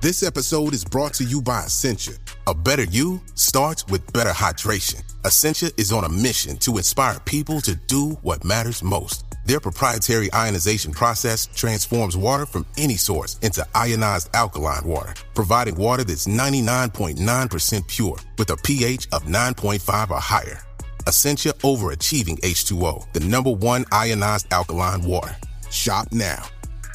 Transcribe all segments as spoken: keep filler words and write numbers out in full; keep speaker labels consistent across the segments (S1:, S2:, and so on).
S1: This episode is brought to you by Essentia. A better you starts with better hydration. Essentia is on a mission to inspire people to do what matters most. Their proprietary ionization process transforms water from any source into ionized alkaline water, providing water that's ninety-nine point nine percent pure with a pH of nine point five or higher. Essentia Overachieving H two O, the number one ionized alkaline water. Shop now.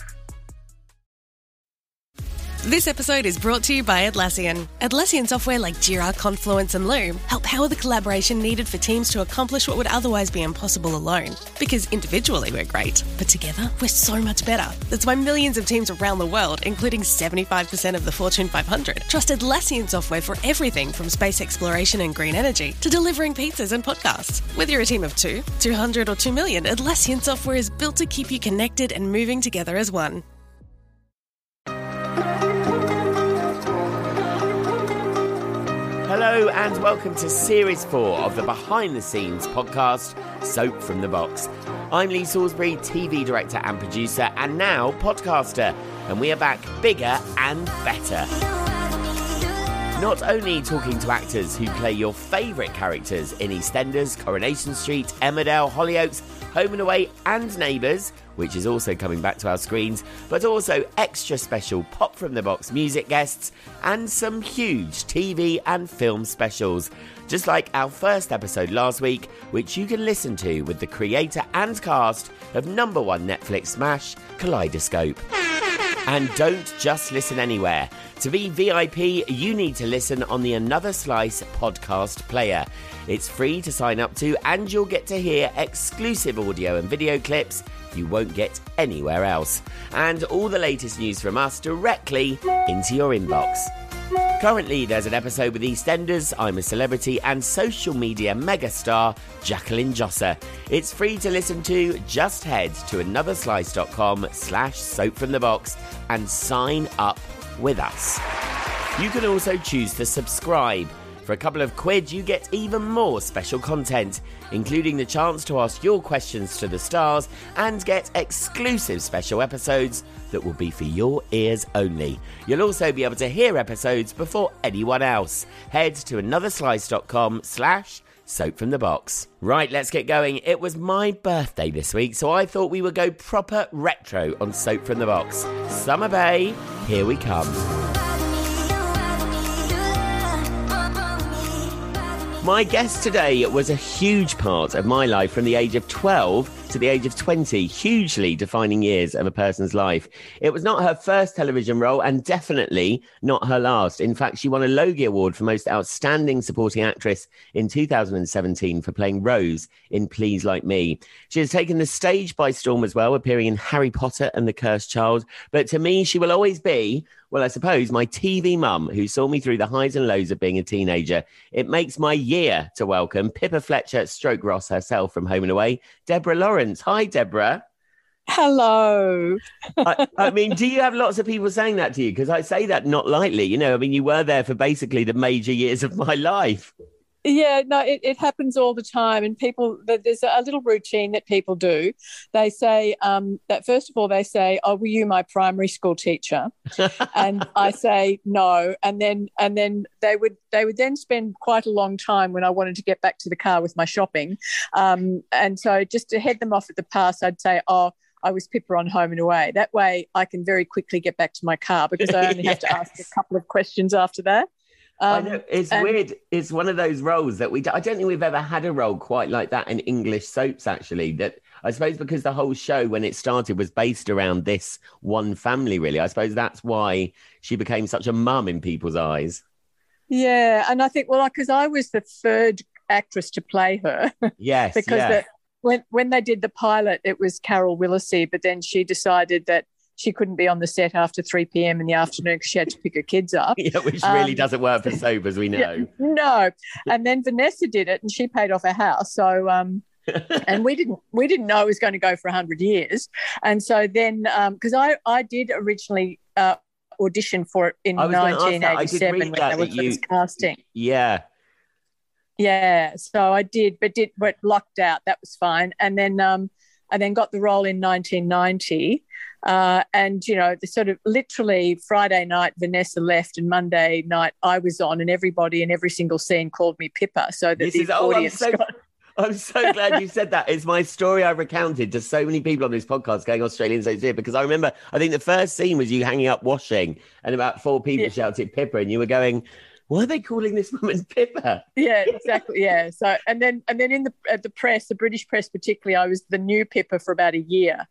S2: This episode is brought to you by Atlassian. Atlassian software like Jira, Confluence and Loom help power the collaboration needed for teams to accomplish what would otherwise be impossible alone. Because individually we're great, but together we're so much better. That's why millions of teams around the world, including seventy-five percent of the Fortune five hundred, trust Atlassian software for everything from space exploration and green energy to delivering pizzas and podcasts. Whether you're a team of two, two hundred or two million, Atlassian software is built to keep you connected and moving together as one.
S3: Hello and welcome to Series four of the Behind the Scenes podcast, Soap from the Box. I'm Lee Salisbury, T V director and producer, and now podcaster, and we are back bigger and better. Not only talking to actors who play your favourite characters in EastEnders, Coronation Street, Emmerdale, Hollyoaks, Home and Away and Neighbours, which is also coming back to our screens, but also extra special Pop from the Box music guests and some huge T V and film specials, just like our first episode last week, which you can listen to with the creator and cast of number one Netflix smash, Kaleidoscope. And don't just listen anywhere. To be V I P, you need to listen on the Another Slice podcast player. It's free to sign up to, and you'll get to hear exclusive audio and video clips you won't get anywhere else. And all the latest news from us directly into your inbox. Currently, there's an episode with EastEnders, I'm a Celebrity, and social media megastar Jacqueline Josser. It's free to listen to. Just head to anotherslice.com slash soap from the box and sign up with us. You can also choose to subscribe. For a couple of quid, you get even more special content, including the chance to ask your questions to the stars and get exclusive special episodes that will be for your ears only. You'll also be able to hear episodes before anyone else. Head to anotherslice.com slash soap from the box. Right, let's get going. It was my birthday this week, so I thought we would go proper retro on Soap from the Box. Summer Bay, here we come. My guest today was a huge part of my life from the age of twelve to the age of twenty, hugely defining years of a person's life. It was not her first television role and definitely not her last. In fact, she won a Logie Award for Most Outstanding Supporting Actress in two thousand seventeen for playing Rose in Please Like Me. She has taken the stage by storm as well, appearing in Harry Potter and the Cursed Child. But to me, she will always be, well, I suppose, my T V mum who saw me through the highs and lows of being a teenager. It makes my year to welcome Pippa Fletcher, stroke Ross herself from Home and Away, Deborah Lawrence. Hi, Deborah.
S4: Hello.
S3: I, I mean, do you have lots of people saying that to you? Because I say that not lightly. You know, I mean, you were there for basically the major years of my life.
S4: Yeah, no, it, it happens all the time. And people, there's a little routine that people do. They say um, that, first of all, they say, oh, were you my primary school teacher? And I say, no. And then and then they would they would then spend quite a long time when I wanted to get back to the car with my shopping. Um, and so just to head them off at the pass, I'd say, oh, I was Pippa on Home and Away. That way I can very quickly get back to my car because I only yes. have to ask a couple of questions after that. Um,
S3: I know, it's
S4: and,
S3: weird. It's one of those roles that we, I don't think we've ever had a role quite like that in English soaps, actually. That I suppose because the whole show, when it started, was based around this one family, really. I suppose that's why she became such a mum in people's eyes.
S4: Yeah. And I think, well, because I was the third actress to play her.
S3: Yes.
S4: because
S3: yeah.
S4: the, when, when they did the pilot, it was Carol Willesee, but then she decided that she couldn't be on the set after three p.m. in the afternoon because she had to pick her kids up.
S3: Yeah, which really
S4: um,
S3: doesn't work for soap, as we know.
S4: Yeah, no. And then Vanessa did it and she paid off her house. So, um, and we didn't we didn't know it was going to go for one hundred years. And so then, because um, I, I did originally uh, audition for it in nineteen eighty-seven when I was you... casting.
S3: Yeah.
S4: Yeah, so I did, but did but locked out. That was fine. And then um, I then got the role in nineteen ninety. Uh, and, you know, the sort of literally Friday night, Vanessa left, and Monday night I was on, and everybody in every single scene called me Pippa. So that
S3: This
S4: the
S3: is, oh, I'm
S4: audience
S3: so,
S4: got...
S3: I'm so glad you said that. It's my story I've recounted to so many people on this podcast going Australian Soaps here, because I remember, I think the first scene was you hanging up washing and about four people yeah. shouted Pippa, and you were going, why are they calling this woman Pippa?
S4: Yeah, exactly. Yeah. So, and then, and then in the at the press, the British press particularly, I was the new Pippa for about a year.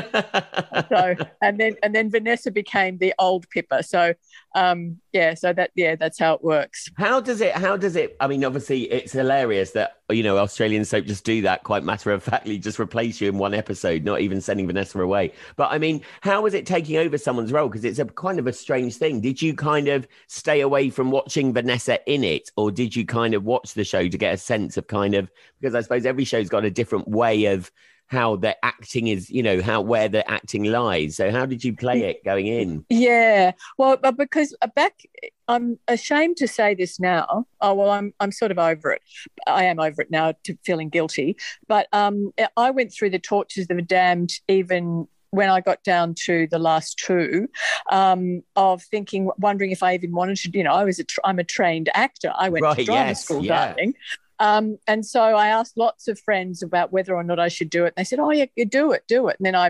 S4: so, and then, and then Vanessa became the old Pippa. So, um, yeah. So that, yeah, that's how it works.
S3: How does it? How does it? I mean, obviously, it's hilarious that, you know, Australian soap just do that quite matter of factly, just replace you in one episode, not even sending Vanessa away. But I mean, how was it taking over someone's role? Because it's a kind of a strange thing. Did you kind of stay away from watching Vanessa in it, or did you kind of watch the show to get a sense of kind of, because I suppose every show's got a different way of how the acting is, you know, how where the acting lies. So how did you play it going in?
S4: Yeah, well, but because back, I'm ashamed to say this now. Oh, well, I'm I'm sort of over it. I am over it now, to feeling guilty. But um, I went through the tortures of the damned even when I got down to the last two, um, of thinking, wondering if I even wanted to, you know, I was a, I'm a trained actor. I went
S3: right,
S4: to drama
S3: yes,
S4: school,
S3: yeah.
S4: darling. Um, and so I asked lots of friends about whether or not I should do it. And they said, oh, yeah, you do it, do it. And then I,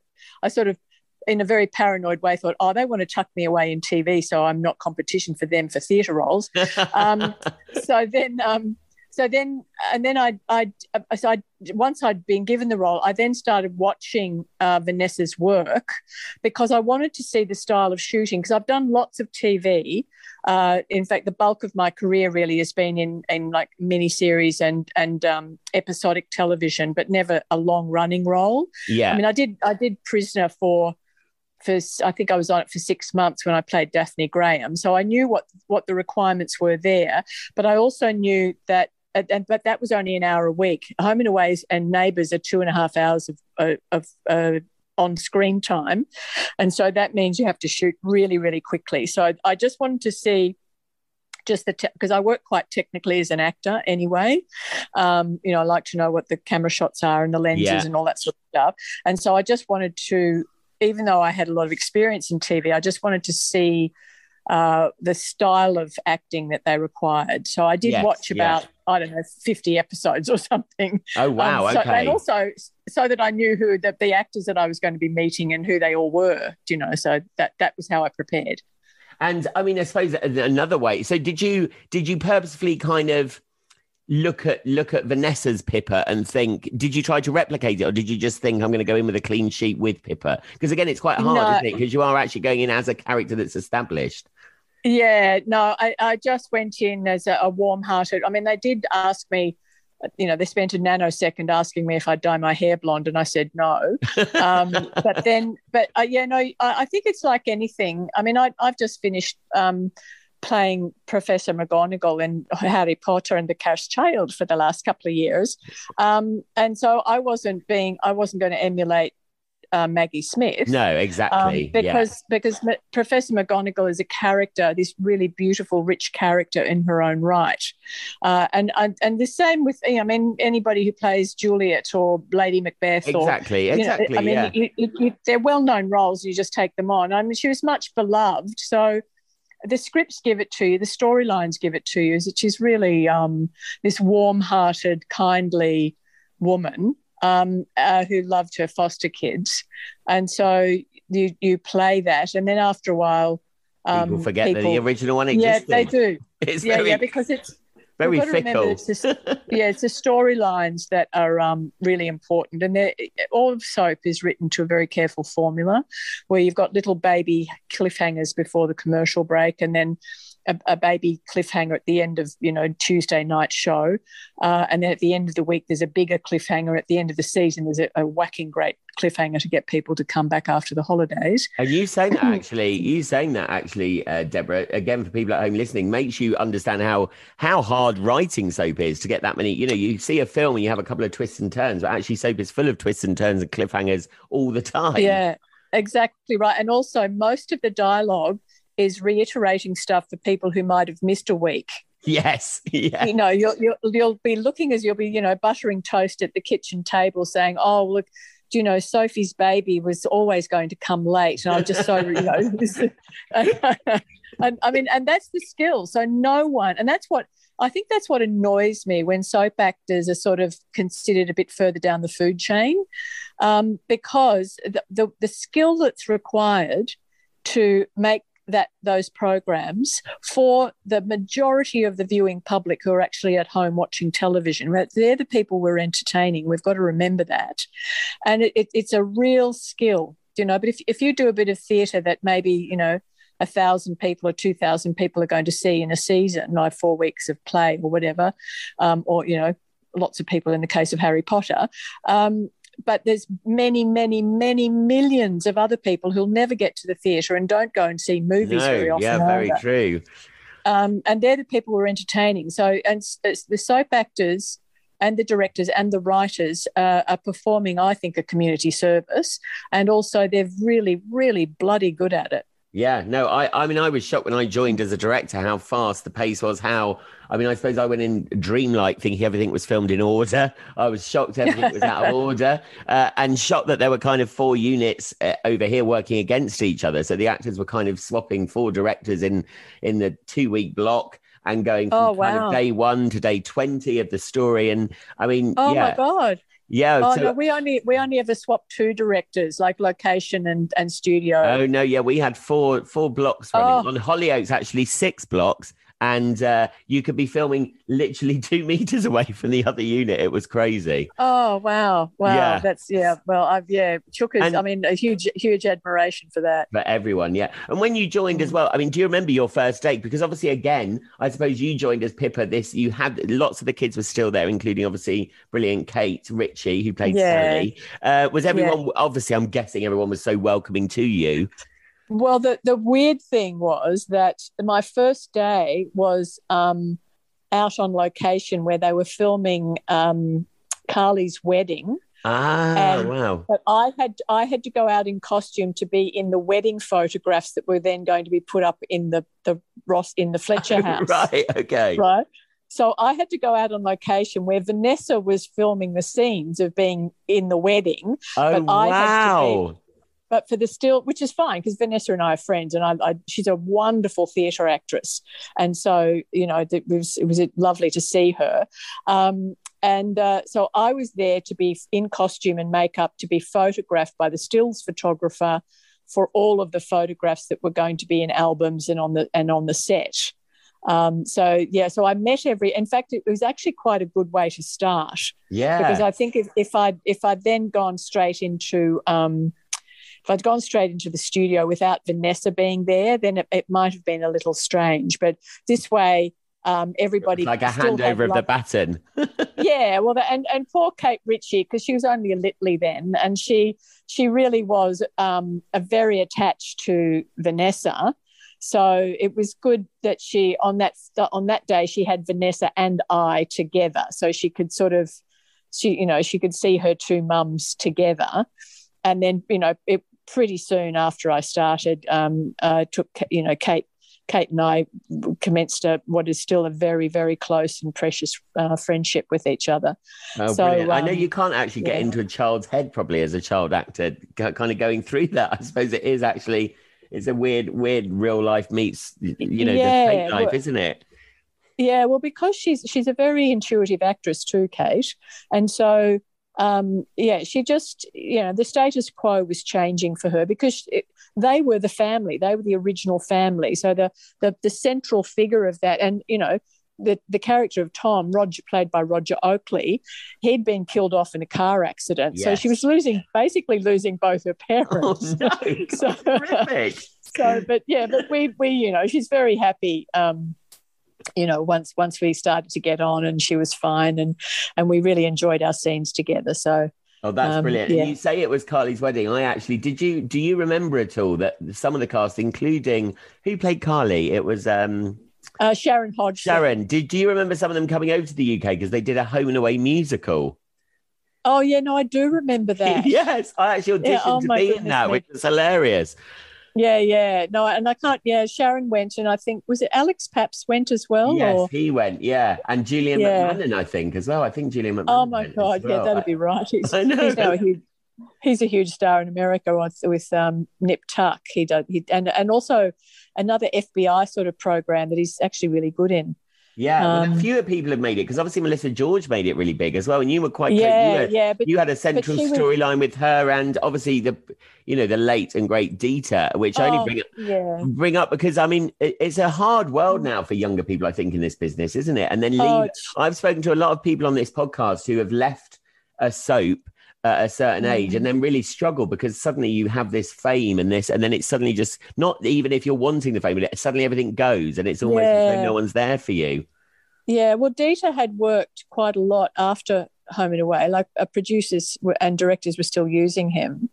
S4: I sort of, in a very paranoid way, thought, oh, they want to tuck me away in T V, so I'm not competition for them for theatre roles. um, so then... Um, So then, and then I, I, so I, once I'd been given the role, I then started watching uh, Vanessa's work, because I wanted to see the style of shooting. Because I've done lots of T V. Uh, in fact, the bulk of my career really has been in, in like miniseries and and um, episodic television, but never a long running role.
S3: Yeah,
S4: I mean, I did I did Prisoner for. For, I think I was on it for six months when I played Daphne Graham. So I knew what what the requirements were there, but I also knew that. And, but that was only an hour a week. Home and Aways and Neighbours are two and a half hours of, of, of uh, on-screen time. And so that means you have to shoot really, really quickly. So I, I just wanted to see just the, because te- I work quite technically as an actor anyway. Um, you know, I like to know what the camera shots are and the lenses yeah. and all that sort of stuff. And so I just wanted to, even though I had a lot of experience in T V, I just wanted to see uh, the style of acting that they required. So I did yes, watch about, yeah. I don't know, fifty episodes or something.
S3: Oh, wow, um,
S4: so,
S3: okay.
S4: And also so that I knew who the, the actors that I was going to be meeting and who they all were, you know, so that that was how I prepared.
S3: And, I mean, I suppose another way, so did you did you purposefully kind of look at look at Vanessa's Pippa and think, did you try to replicate it, or did you just think, I'm going to go in with a clean sheet with Pippa? Because, again, it's quite hard, no. isn't it? Because you are actually going in as a character that's established.
S4: Yeah, no, I, I just went in as a, a warm-hearted. I mean, they did ask me, you know, they spent a nanosecond asking me if I'd dye my hair blonde, and I said no. Um, but then, but uh, yeah, no, I, I think it's like anything. I mean, I, I've just finished um, playing Professor McGonagall in Harry Potter and the Cursed Child for the last couple of years, um, and so I wasn't being, I wasn't going to emulate Uh, Maggie Smith.
S3: No, exactly.
S4: Um, because yeah. because M- Professor McGonagall is a character, this really beautiful, rich character in her own right. Uh, and, and and the same with, I mean, anybody who plays Juliet or Lady Macbeth.
S3: Exactly,
S4: or,
S3: exactly.
S4: Know, I mean,
S3: yeah.
S4: you, you, you, they're well-known roles. You just take them on. I mean, she was much beloved. So the scripts give it to you. The storylines give it to you. She's really um, this warm-hearted, kindly woman. Um, uh, who loved her foster kids, and so you you play that, and then after a while, um,
S3: people forget
S4: people,
S3: that the original one existed.
S4: Yeah, they do.
S3: It's
S4: yeah,
S3: very,
S4: yeah, because it's
S3: very fickle.
S4: It's just, yeah, it's the storylines that are um, really important, and all of soap is written to a very careful formula, where you've got little baby cliffhangers before the commercial break, and then A, a baby cliffhanger at the end of, you know, Tuesday night show. Uh, and then at the end of the week, there's a bigger cliffhanger. At the end of the season, there's a, a whacking great cliffhanger to get people to come back after the holidays.
S3: And you saying that actually, you saying that actually, uh, Deborah, again, for people at home listening, makes you understand how how hard writing soap is to get that many. You know, you see a film and you have a couple of twists and turns, but actually soap is full of twists and turns and cliffhangers all the time.
S4: Yeah, exactly right. And also most of the dialogue is reiterating stuff for people who might have missed a week.
S3: Yes, yeah.
S4: You know, you'll, you'll you'll be looking as you'll be, you know, buttering toast at the kitchen table, saying, "Oh, look, you know, Sophie's baby was always going to come late, and I was just so, you know, this, and I mean, and that's the skill. So no one, and that's what I think that's what annoys me when soap actors are sort of considered a bit further down the food chain, um, because the, the the skill that's required to make that those programs for the majority of the viewing public who are actually at home watching television, right? They're the people we're entertaining. We've got to remember that. And it, it, it's a real skill, you know, but if, if you do a bit of theatre that maybe, you know, a thousand people or two thousand people are going to see in a season, like four weeks of play or whatever, um, or, you know, lots of people in the case of Harry Potter, um, but there's many, many, many millions of other people who'll never get to the theatre and don't go and see movies
S3: no,
S4: very often.
S3: Yeah, very
S4: either.
S3: true.
S4: Um, and they're the people we're entertaining. So, and it's the soap actors and the directors and the writers uh, are performing, I think, a community service. And also they're really, really bloody good at it.
S3: Yeah, no, I, I mean, I was shocked when I joined as a director how fast the pace was. How, I mean, I suppose I went in dreamlike thinking everything was filmed in order. I was shocked everything was out of order, uh, and shocked that there were kind of four units uh, over here working against each other. So the actors were kind of swapping four directors in in the two week block and going from
S4: oh,
S3: kind
S4: wow.
S3: of day one to day twenty of the story. And I mean,
S4: oh
S3: yeah.
S4: my God.
S3: Yeah.
S4: Oh
S3: so,
S4: no, we only we only ever swapped two directors, like location and, and studio.
S3: Oh no, yeah, we had four four blocks running.
S4: Oh.
S3: On Hollyoaks, actually six blocks, and uh, you could be filming literally two meters away from the other unit. It was crazy.
S4: Oh wow, wow,
S3: Yeah.
S4: that's yeah. Well, I've yeah, Chookas.
S3: And-
S4: I mean, a huge huge admiration for that.
S3: For everyone, yeah. And when you joined as well, I mean, do you remember your first date? Because obviously, again, I suppose you joined as Pippa. This you had lots of the kids were still there, including obviously brilliant Kate Ritchie, who played
S4: Yeah.
S3: Sally. Uh, was everyone? Obviously, I'm guessing everyone was so welcoming to you.
S4: Well, the the weird thing was that my first day was um, out on location where they were filming um, Carly's wedding.
S3: Ah,
S4: And-
S3: wow.
S4: But I had I had to go out in costume to be in the wedding photographs that were then going to be put up in the the Ross in the Fletcher house.
S3: Right. Okay.
S4: Right. So I had to go out on location where Vanessa was filming the scenes of being in the wedding.
S3: Oh,
S4: But I had to be-
S3: wow.
S4: But for the still, which is fine because Vanessa and I are friends, and I, I she's a wonderful theatre actress, and so you know it was it was lovely to see her. Um, and uh, so I was there to be in costume and makeup to be photographed by the stills photographer for all of the photographs that were going to be in albums and on the and on the set. Um, so yeah, so I met every. In fact, it was actually quite a good way to start.
S3: Yeah.
S4: Because I think if if I if I'd then gone straight into um, if I'd gone straight into the studio without Vanessa being there, then it, it might have been a little strange. But this way, um, everybody
S3: like a
S4: still had
S3: handover of the
S4: love-
S3: baton.
S4: yeah, well, and and poor Kate Ritchie, because she was only a Litley then, and she she really was um, a very attached to Vanessa. So it was good that she on that on that day she had Vanessa and I together, so she could sort of she you know she could see her two mums together, and then you know it pretty soon after I started, um, uh, took you know Kate. Kate and I commenced a, what is still a very, very close and precious uh, friendship with each other.
S3: Oh,
S4: So,
S3: brilliant. I know
S4: um,
S3: you can't actually get
S4: yeah.
S3: into a child's head probably as a child actor, k- kind of going through that. I suppose it is actually, it's a weird, weird real life meets, you know,
S4: Yeah,
S3: the fake life,
S4: well-
S3: isn't it?
S4: Yeah, well, because she's she's a very intuitive actress too, Kate, and so um, yeah, she just you know the status quo was changing for her because it, they were the family, they were the original family, so the the the central figure of that, and you know. The, the character of Tom, Roger, played by Roger Oakley, he'd been killed off in a car accident. So
S3: Yes.
S4: she was losing, basically losing both her
S3: Oh,
S4: parents.
S3: no.
S4: So-
S3: Horrific.
S4: So, but yeah, but we, we, you know, she's very happy. Um, you know, once once we started to get on, and she was fine, and and we really enjoyed our scenes together. So,
S3: Oh, that's
S4: Um,
S3: brilliant.
S4: yeah.
S3: And you say it was Carly's wedding. I actually, did you, do you remember at all that some of the cast, including, who played Carly? It was, um,
S4: uh, Sharon Hodgson.
S3: Sharon, did do you remember some of them coming over to the U K because they did a home and away musical?
S4: Oh yeah, no, I do remember that.
S3: Yes, I actually auditioned
S4: Yeah, oh
S3: to
S4: my
S3: be in
S4: goodness
S3: that,
S4: me.
S3: which was hilarious.
S4: yeah, yeah. No, and I can't. Yeah, Sharon went, and I think was it Alex Paps went as well.
S3: Yes,
S4: Or?
S3: he went, yeah. And Julian
S4: Yeah.
S3: McMahon, I think, as well. I think Julian McMahon
S4: Oh my
S3: went as
S4: God, yeah,
S3: well.
S4: that'd be right. He's,
S3: I know.
S4: he's now a huge, he's a huge star in America with, with um, Nip Tuck. He does, he, and and also another F B I sort of program that he's actually really good in.
S3: Yeah, well,
S4: Um,
S3: fewer people have made it because obviously Melissa George made it really big as well, and you were quite
S4: Yeah,
S3: you were,
S4: yeah, but-
S3: you had a
S4: but
S3: central
S4: she was-
S3: storyline with her, and obviously the you know the late and great Dieter, which I only
S4: Oh,
S3: bring up
S4: yeah.
S3: bring up because I mean it, it's a hard world now for younger people, I think, in this business, isn't it? And then leave.
S4: Oh, it's-
S3: I've spoken to a lot of people on this podcast who have left a soap at a certain age and then really struggle because suddenly you have this fame and this, and then it's suddenly just not even if you're wanting the fame, suddenly everything goes, and it's almost as though
S4: Yeah.
S3: no one's there for you.
S4: Yeah, well, Dieter had worked quite a lot after Home and Away. Like uh, producers were, and directors were still using him,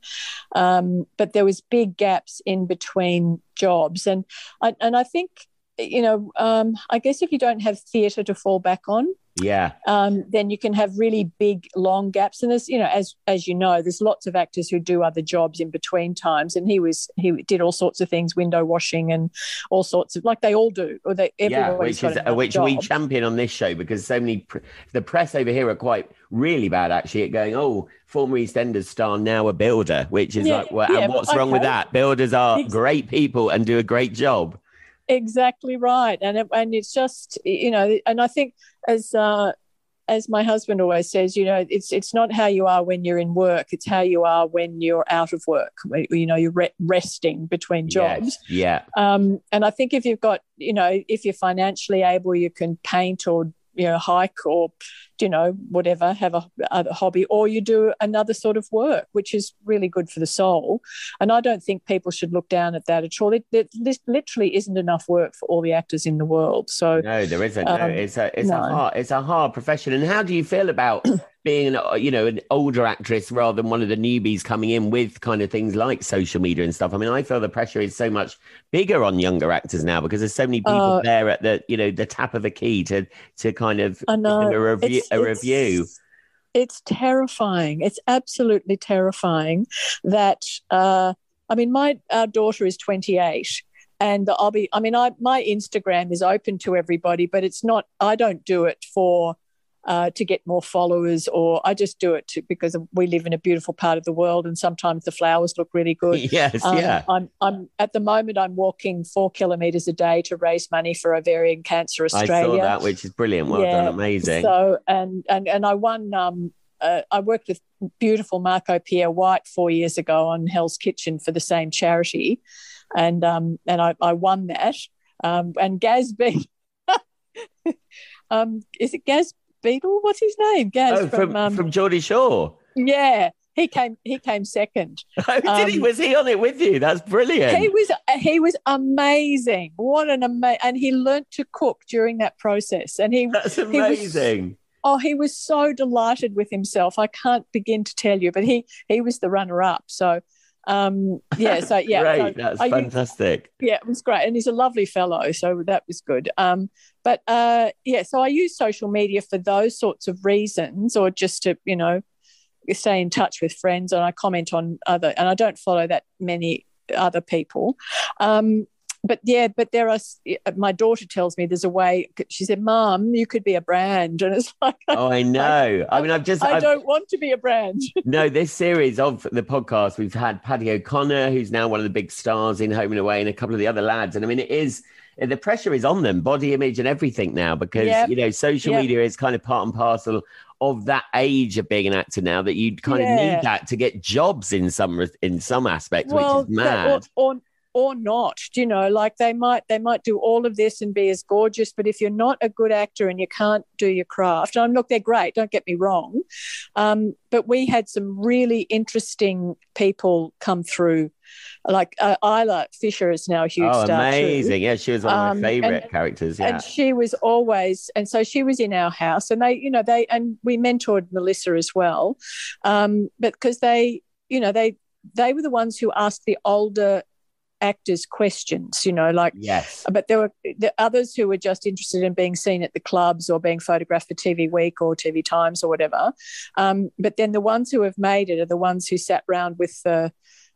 S4: um, but there was big gaps in between jobs, and I, and I think you know, um, I guess if you don't have theatre to fall back on,
S3: Yeah.
S4: um, then you can have really big, long gaps. And there's, you know, as as you know, there's lots of actors who do other jobs in between times. And he was he did all sorts of things, window washing and all sorts of, like they all do, or they
S3: Yeah,
S4: everybody's
S3: which
S4: got
S3: is
S4: another
S3: which
S4: job.
S3: we champion on this show because so many pr- the press over here are quite really bad actually at going, oh, former EastEnders star, now a builder, which is
S4: Yeah,
S3: like, well,
S4: yeah,
S3: and what's wrong with
S4: okay.
S3: that? Builders are
S4: Ex-
S3: great people and do a great job.
S4: Exactly right, and it, and it's just, you know, and I think as uh, as my husband always says, you know, it's it's not how you are when you're in work; it's how you are when you're out of work. You know, you're re- resting between jobs.
S3: Yes, yeah,
S4: Um, and I think if you've got, you know, if you're financially able, you can paint or, you know, hike or, you know, whatever, have a other hobby, or you do another sort of work, which is really good for the soul. And I don't think people should look down at that at all. It, it literally isn't enough work for all the actors in the world. So
S3: no, there isn't.
S4: um,
S3: no, it's a it's
S4: no.
S3: a hard it's a hard profession. And how do you feel about being, an, you know, an older actress rather than one of the newbies coming in with kind of things like social media and stuff? I mean, I feel the pressure is so much bigger on younger actors now because there's so many people
S4: Uh,
S3: there at the, you know, the tap of a key to to kind of
S4: I know.
S3: give them a review.
S4: It's-
S3: A
S4: it's-
S3: review.
S4: It's terrifying. It's absolutely terrifying that, uh, I mean, my our daughter is twenty-eight, and I'll be, I mean, I my Instagram is open to everybody, but it's not, I don't do it for, uh, to get more followers, or I just do it to, because we live in a beautiful part of the world and sometimes the flowers look really good.
S3: Yes,
S4: Um,
S3: yeah.
S4: I'm, I'm at the moment, I'm walking four kilometres a day to raise money for Ovarian Cancer Australia.
S3: I saw that, which is brilliant. Well
S4: Yeah,
S3: done, amazing.
S4: So and and and I won. Um, uh, I worked with beautiful Marco Pierre White four years ago on Hell's Kitchen for the same charity, and um and I, I won that. Um, and Gaz Beetle, um, is it Gaz Beetle? What's his name? Gaz
S3: oh, from
S4: from, um,
S3: from Geordie Shore.
S4: yeah. He came. He came second.
S3: Oh, did he?
S4: um,
S3: Was he on it with you? That's brilliant.
S4: He was he was amazing. What an amazing, and he learnt to cook during that process. And he
S3: That's
S4: he was-
S3: amazing.
S4: Oh, he was so delighted with himself. I can't begin to tell you, but he he was the runner-up. So, um, yeah, so yeah,
S3: Great.
S4: so
S3: That's
S4: I-
S3: fantastic.
S4: yeah, it was great, and he's a lovely fellow, so that was good. Um, but uh, yeah, so I use social media for those sorts of reasons, or just to, you know, stay in touch with friends, and I comment on other, and I don't follow that many other people. Um, But yeah, but there are, my daughter tells me there's a way, she said, Mom, you could be a brand. And it's like,
S3: Oh, I know. I mean, I've just.
S4: I
S3: I've,
S4: don't want to be a brand.
S3: No, this series of the podcast, we've had Paddy O'Connor, who's now one of the big stars in Home and Away, and a couple of the other lads. And I mean, it is, the pressure is on them, body image and everything now, because,
S4: Yep.
S3: you know, social
S4: Yep.
S3: media is kind of part and parcel of that age of being an actor now, that you kind of
S4: Yeah.
S3: need that to get jobs in some in some aspects,
S4: well,
S3: which is
S4: that-
S3: mad.
S4: or, or or not, you know, like they might they might do all of this and be as gorgeous, but if you're not a good actor and you can't do your craft, and look, they're great, don't get me wrong, um, but we had some really interesting people come through, like uh, Isla Fisher is now a huge
S3: Oh,
S4: star too.
S3: amazing. Yeah, she was one of
S4: Um,
S3: my favorite
S4: and-
S3: characters. Yeah.
S4: And she was always, and so she was in our house, and they, you know, they, and we mentored Melissa as well, um, but because they, you know, they, they were the ones who asked the older actors questions, you know, like,
S3: Yes.
S4: but there were the others who were just interested in being seen at the clubs or being photographed for T V Week or T V Times or whatever. Um, but then the ones who have made it are the ones who sat round with the,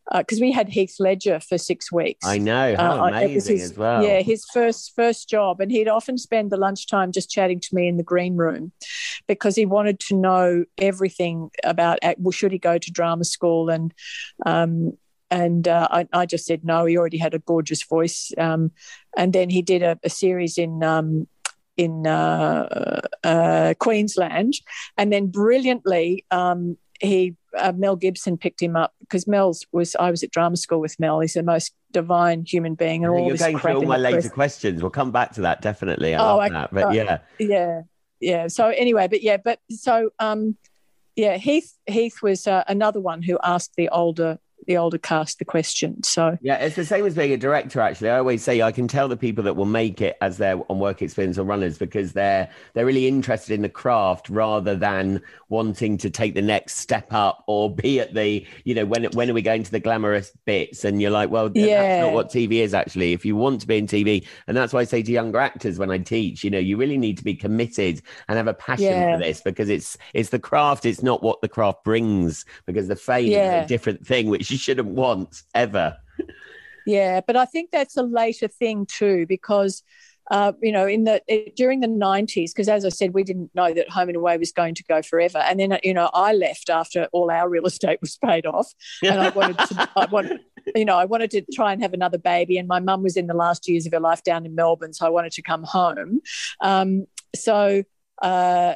S4: because uh, we had Heath Ledger for six weeks.
S3: I know, how
S4: uh,
S3: amazing
S4: his,
S3: as well.
S4: Yeah, his first first job, and he'd often spend the lunchtime just chatting to me in the green room because he wanted to know everything about, well, should he go to drama school, and um, and uh, I, I just said no. He already had a gorgeous voice, um, and then he did a, a series in um, in uh, uh, Queensland, and then brilliantly um, he. Uh, Mel Gibson picked him up because Mel's was I was at drama school with Mel. He's the most divine human being, and all
S3: You're
S4: this
S3: going
S4: crap
S3: through all my later
S4: press.
S3: questions. We'll come back to that definitely. I
S4: Oh,
S3: love
S4: I,
S3: that. But
S4: uh,
S3: yeah,
S4: yeah, yeah. So anyway, but yeah, but so um, yeah, Heath Heath was uh, another one who asked the older the older cast the question. So
S3: yeah, it's the same as being a director. Actually, I always say I can tell the people that will make it as their on work experience or runners because they're they're really interested in the craft rather than wanting to take the next step up or be at the, you know, when when are we going to the glamorous bits? And you're like, well,
S4: yeah.
S3: that's not what T V is actually. If you want to be in T V, and that's why I say to younger actors when I teach, you know, you really need to be committed and have a passion
S4: yeah.
S3: for this because it's it's the craft. It's not what the craft brings because the fame
S4: yeah.
S3: is a different thing, which you shouldn't want ever.
S4: Yeah, but I think that's a later thing too, because uh, you know, in the it, during the nineties, because as I said, we didn't know that Home and Away was going to go forever, and then you know, I left after all our real estate was paid off, and I wanted to, I wanted, you know, I wanted to try and have another baby, and my mum was in the last years of her life down in Melbourne, so I wanted to come home. Um, so. Uh,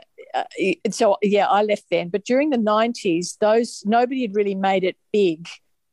S4: so yeah, I left then. But during the nineties, those nobody had really made it big.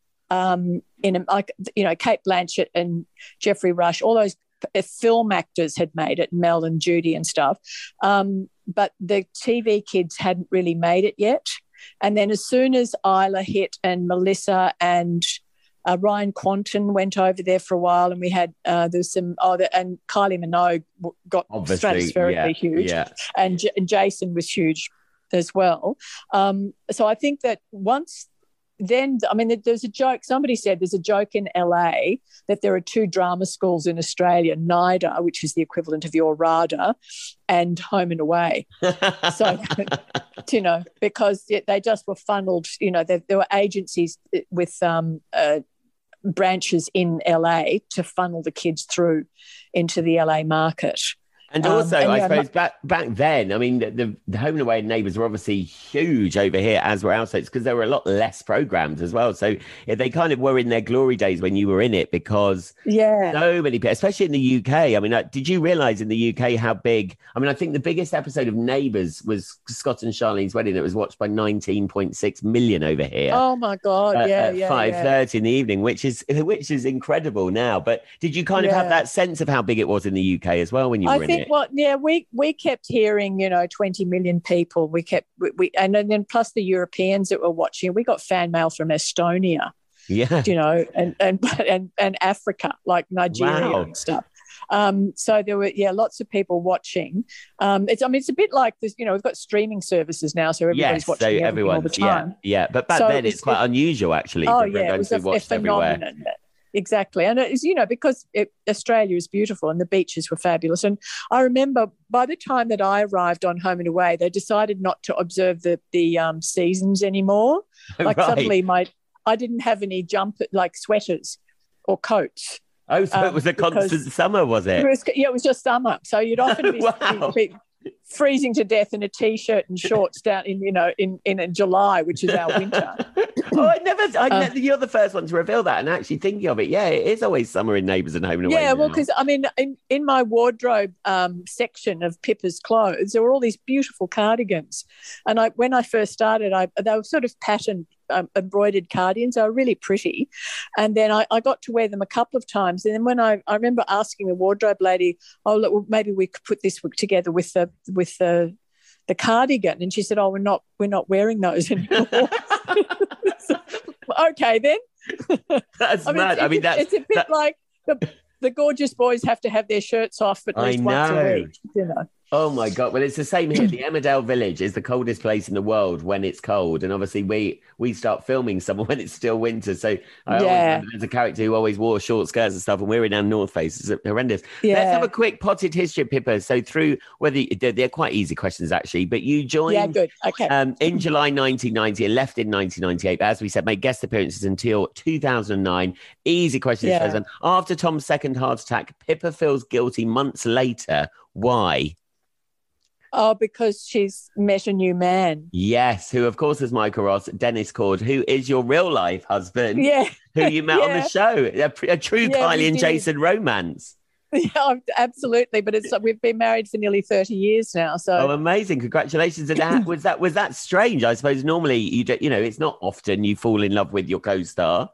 S4: Um, in a, like you know, Kate Blanchett and Geoffrey Rush, all those film actors had made it, Mel and Judy and stuff. Um, but the T V kids hadn't really made it yet. And then as soon as Isla hit and Melissa and uh, Ryan Quanten went over there for a while, and we had uh, there was some oh, the, and Kylie Minogue got
S3: Obviously,
S4: stratospherically
S3: yeah,
S4: huge,
S3: yeah.
S4: and, J- and Jason was huge as well. Um, so I think that once. Then, I mean, there's a joke. Somebody said there's a joke in L A that there are two drama schools in Australia, NIDA, which is the equivalent of your RADA, and Home and Away. So, you know, because they just were funneled, you know, there, there were agencies with um, uh, branches in L A to funnel the kids through into the L A market.
S3: And also, um, and
S4: yeah,
S3: I suppose back back then, I mean, the, the Home and Away and Neighbours were obviously huge over here, as were Outsides, because there were a lot less programs as well. So yeah, they kind of were in their glory days when you were in it, because
S4: yeah,
S3: so many people, especially in the U K. I mean, uh, did you realise in the U K how big? I mean, I think the biggest episode of Neighbours was Scott and Charlene's Wedding. That was watched by nineteen point six million over here.
S4: Oh my God!
S3: Uh,
S4: yeah,
S3: at
S4: yeah,
S3: five thirty
S4: yeah.
S3: in the evening, which is which is incredible now. But did you kind of
S4: yeah.
S3: have that sense of how big it was in the U K as well when you were
S4: I
S3: in
S4: think,
S3: it?
S4: well, yeah, we we kept hearing, you know, twenty million people. We kept, we, we and then plus the Europeans that were watching. We got fan mail from Estonia,
S3: yeah,
S4: you know, and and and, and Africa, like Nigeria
S3: wow.
S4: and stuff. Um, so there were, yeah, lots of people watching. Um, it's, I mean, it's a bit like this, you know, we've got streaming services now, so everybody's
S3: yes,
S4: watching
S3: so
S4: everything
S3: everyone,
S4: all the time.
S3: Yeah, yeah. But back
S4: So
S3: then, it's,
S4: it's
S3: quite
S4: it,
S3: unusual, actually.
S4: Oh,
S3: for
S4: yeah, it was
S3: to be
S4: a, a phenomenon.
S3: everywhere.
S4: Exactly. And it's, you know, because it, Australia is beautiful and the beaches were fabulous. And I remember by the time that I arrived on Home and Away, they decided not to observe the the um, seasons anymore. Like
S3: Right.
S4: suddenly my I didn't have any jumper, like sweaters or coats.
S3: Oh, so
S4: um,
S3: it was a constant
S4: because
S3: summer, was it?
S4: It was, yeah, it was just summer. So you'd often be,
S3: Wow.
S4: be freezing to death in a T-shirt and shorts down in, you know, in, in July, which is our winter.
S3: Oh, I never, I
S4: Uh,
S3: never, you're the first one to reveal that, and actually thinking of it. Yeah, it is always summer in Neighbours and Home and Away.
S4: Yeah, well,
S3: now.
S4: because I mean, in, in my wardrobe um, section of Pippa's clothes, there were all these beautiful cardigans, and I, when I first started, I they were sort of patterned, um, embroidered cardigans. They were really pretty, and then I, I got to wear them a couple of times. And then when I, I remember asking the wardrobe lady, "Oh, look, well, maybe we could put this together with the with the the cardigan," and she said, "Oh, we're not we're not wearing those anymore." So, okay, then.
S3: That's
S4: I mean,
S3: mad.
S4: It's,
S3: I mean,
S4: it's,
S3: that's
S4: it's a bit
S3: that,
S4: like the, the gorgeous boys have to have their shirts off at
S3: I
S4: least once
S3: know.
S4: a week, you know.
S3: Oh my God. Well, it's the same here. The Emmerdale Village is the coldest place in the world when it's cold. And obviously we we start filming somewhere when it's still winter. So I always
S4: Yeah.
S3: remember there's a character who always wore short skirts and stuff, and we're in our North Face. It's horrendous.
S4: Yeah.
S3: Let's have a quick potted history, Pippa. So through whether you, they're, they're quite easy questions actually, but you joined
S4: Yeah, good. Okay.
S3: um, in July nineteen ninety and left in nineteen ninety-eight. But as we said, made guest appearances until two thousand nine. Easy questions.
S4: Yeah.
S3: And after Tom's second heart attack, Pippa feels guilty months later. Why?
S4: Oh, because she's met a new man.
S3: Yes, who of course is Michael Ross, Dennis Cord, who is your real life husband,
S4: Yeah.
S3: who you met on
S4: Yeah.
S3: the show, a, a true
S4: Yeah,
S3: Kylie
S4: we
S3: and
S4: did.
S3: Jason romance.
S4: Yeah, absolutely. But it's we've been married for nearly thirty years now. So
S3: Oh, amazing! Congratulations! And that, was that was that strange? I suppose normally you don't, you know, it's not often you fall in love with your co-star.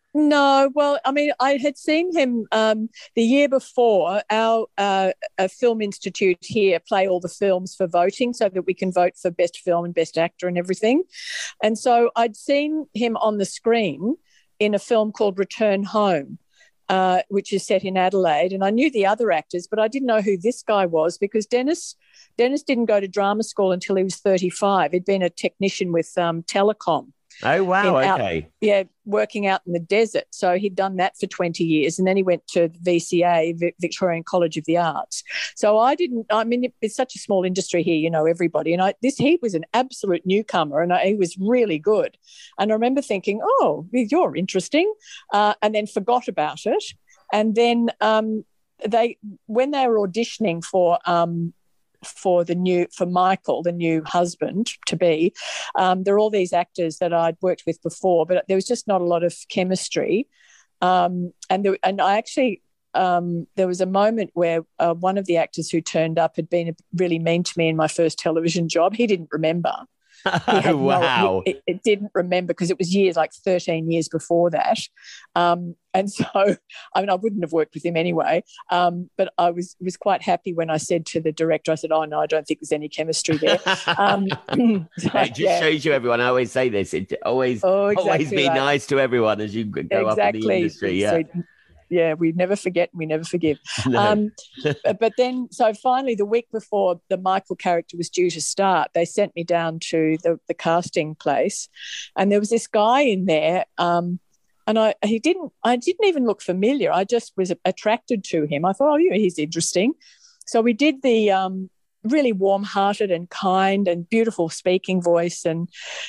S4: no, well, I mean, I had seen him um, the year before. Our uh, a film institute here play all the films for voting so that we can vote for best film and best actor and everything. And so I'd seen him on the screen in a film called Return Home, uh, which is set in Adelaide. And I knew the other actors, but I didn't know who this guy was because Dennis Dennis didn't go to drama school until he was thirty-five. He'd been a technician with um, Telecom.
S3: Oh wow!
S4: in out-
S3: Okay.
S4: Yeah, working out in the desert. So he'd done that for twenty years. And then he went to the V C A, Vi- Victorian College of the Arts. So I didn't, I mean, it- it's such a small industry here, you know, everybody. And I, this, he was an absolute newcomer and I, he was really good. And I remember thinking, oh, you're interesting. Uh, and then forgot about it. And then um, they, when they were auditioning for, um, for the new for Michael, the new husband to be, um, there are all these actors that I'd worked with before, but there was just not a lot of chemistry. Um, and there, and I actually um, there was a moment where uh, one of the actors who turned up had been really mean to me in my first television job. He didn't remember. He had
S3: Oh, wow.
S4: No, he, it didn't remember because it was years, like thirteen years before that. Um, and so, I mean, I wouldn't have worked with him anyway. Um, but I was was quite happy when I said to the director, I said, oh, no, I don't think there's any chemistry there. Um, so,
S3: It just
S4: yeah.
S3: shows you, everyone. I always say this. It always,
S4: Oh, exactly
S3: always be
S4: right.
S3: nice to everyone as you go up in the
S4: Exactly.
S3: industry. Yeah.
S4: So, yeah, we never forget and we never forgive.
S3: No.
S4: Um, but then, so finally, the week before the Michael character was due to start, they sent me down to the, the casting place, and there was this guy in there, um, and I he didn't I didn't even look familiar. I just was attracted to him. I thought, oh, yeah, he's interesting. So we did the um, really warm-hearted and kind and beautiful speaking voice, and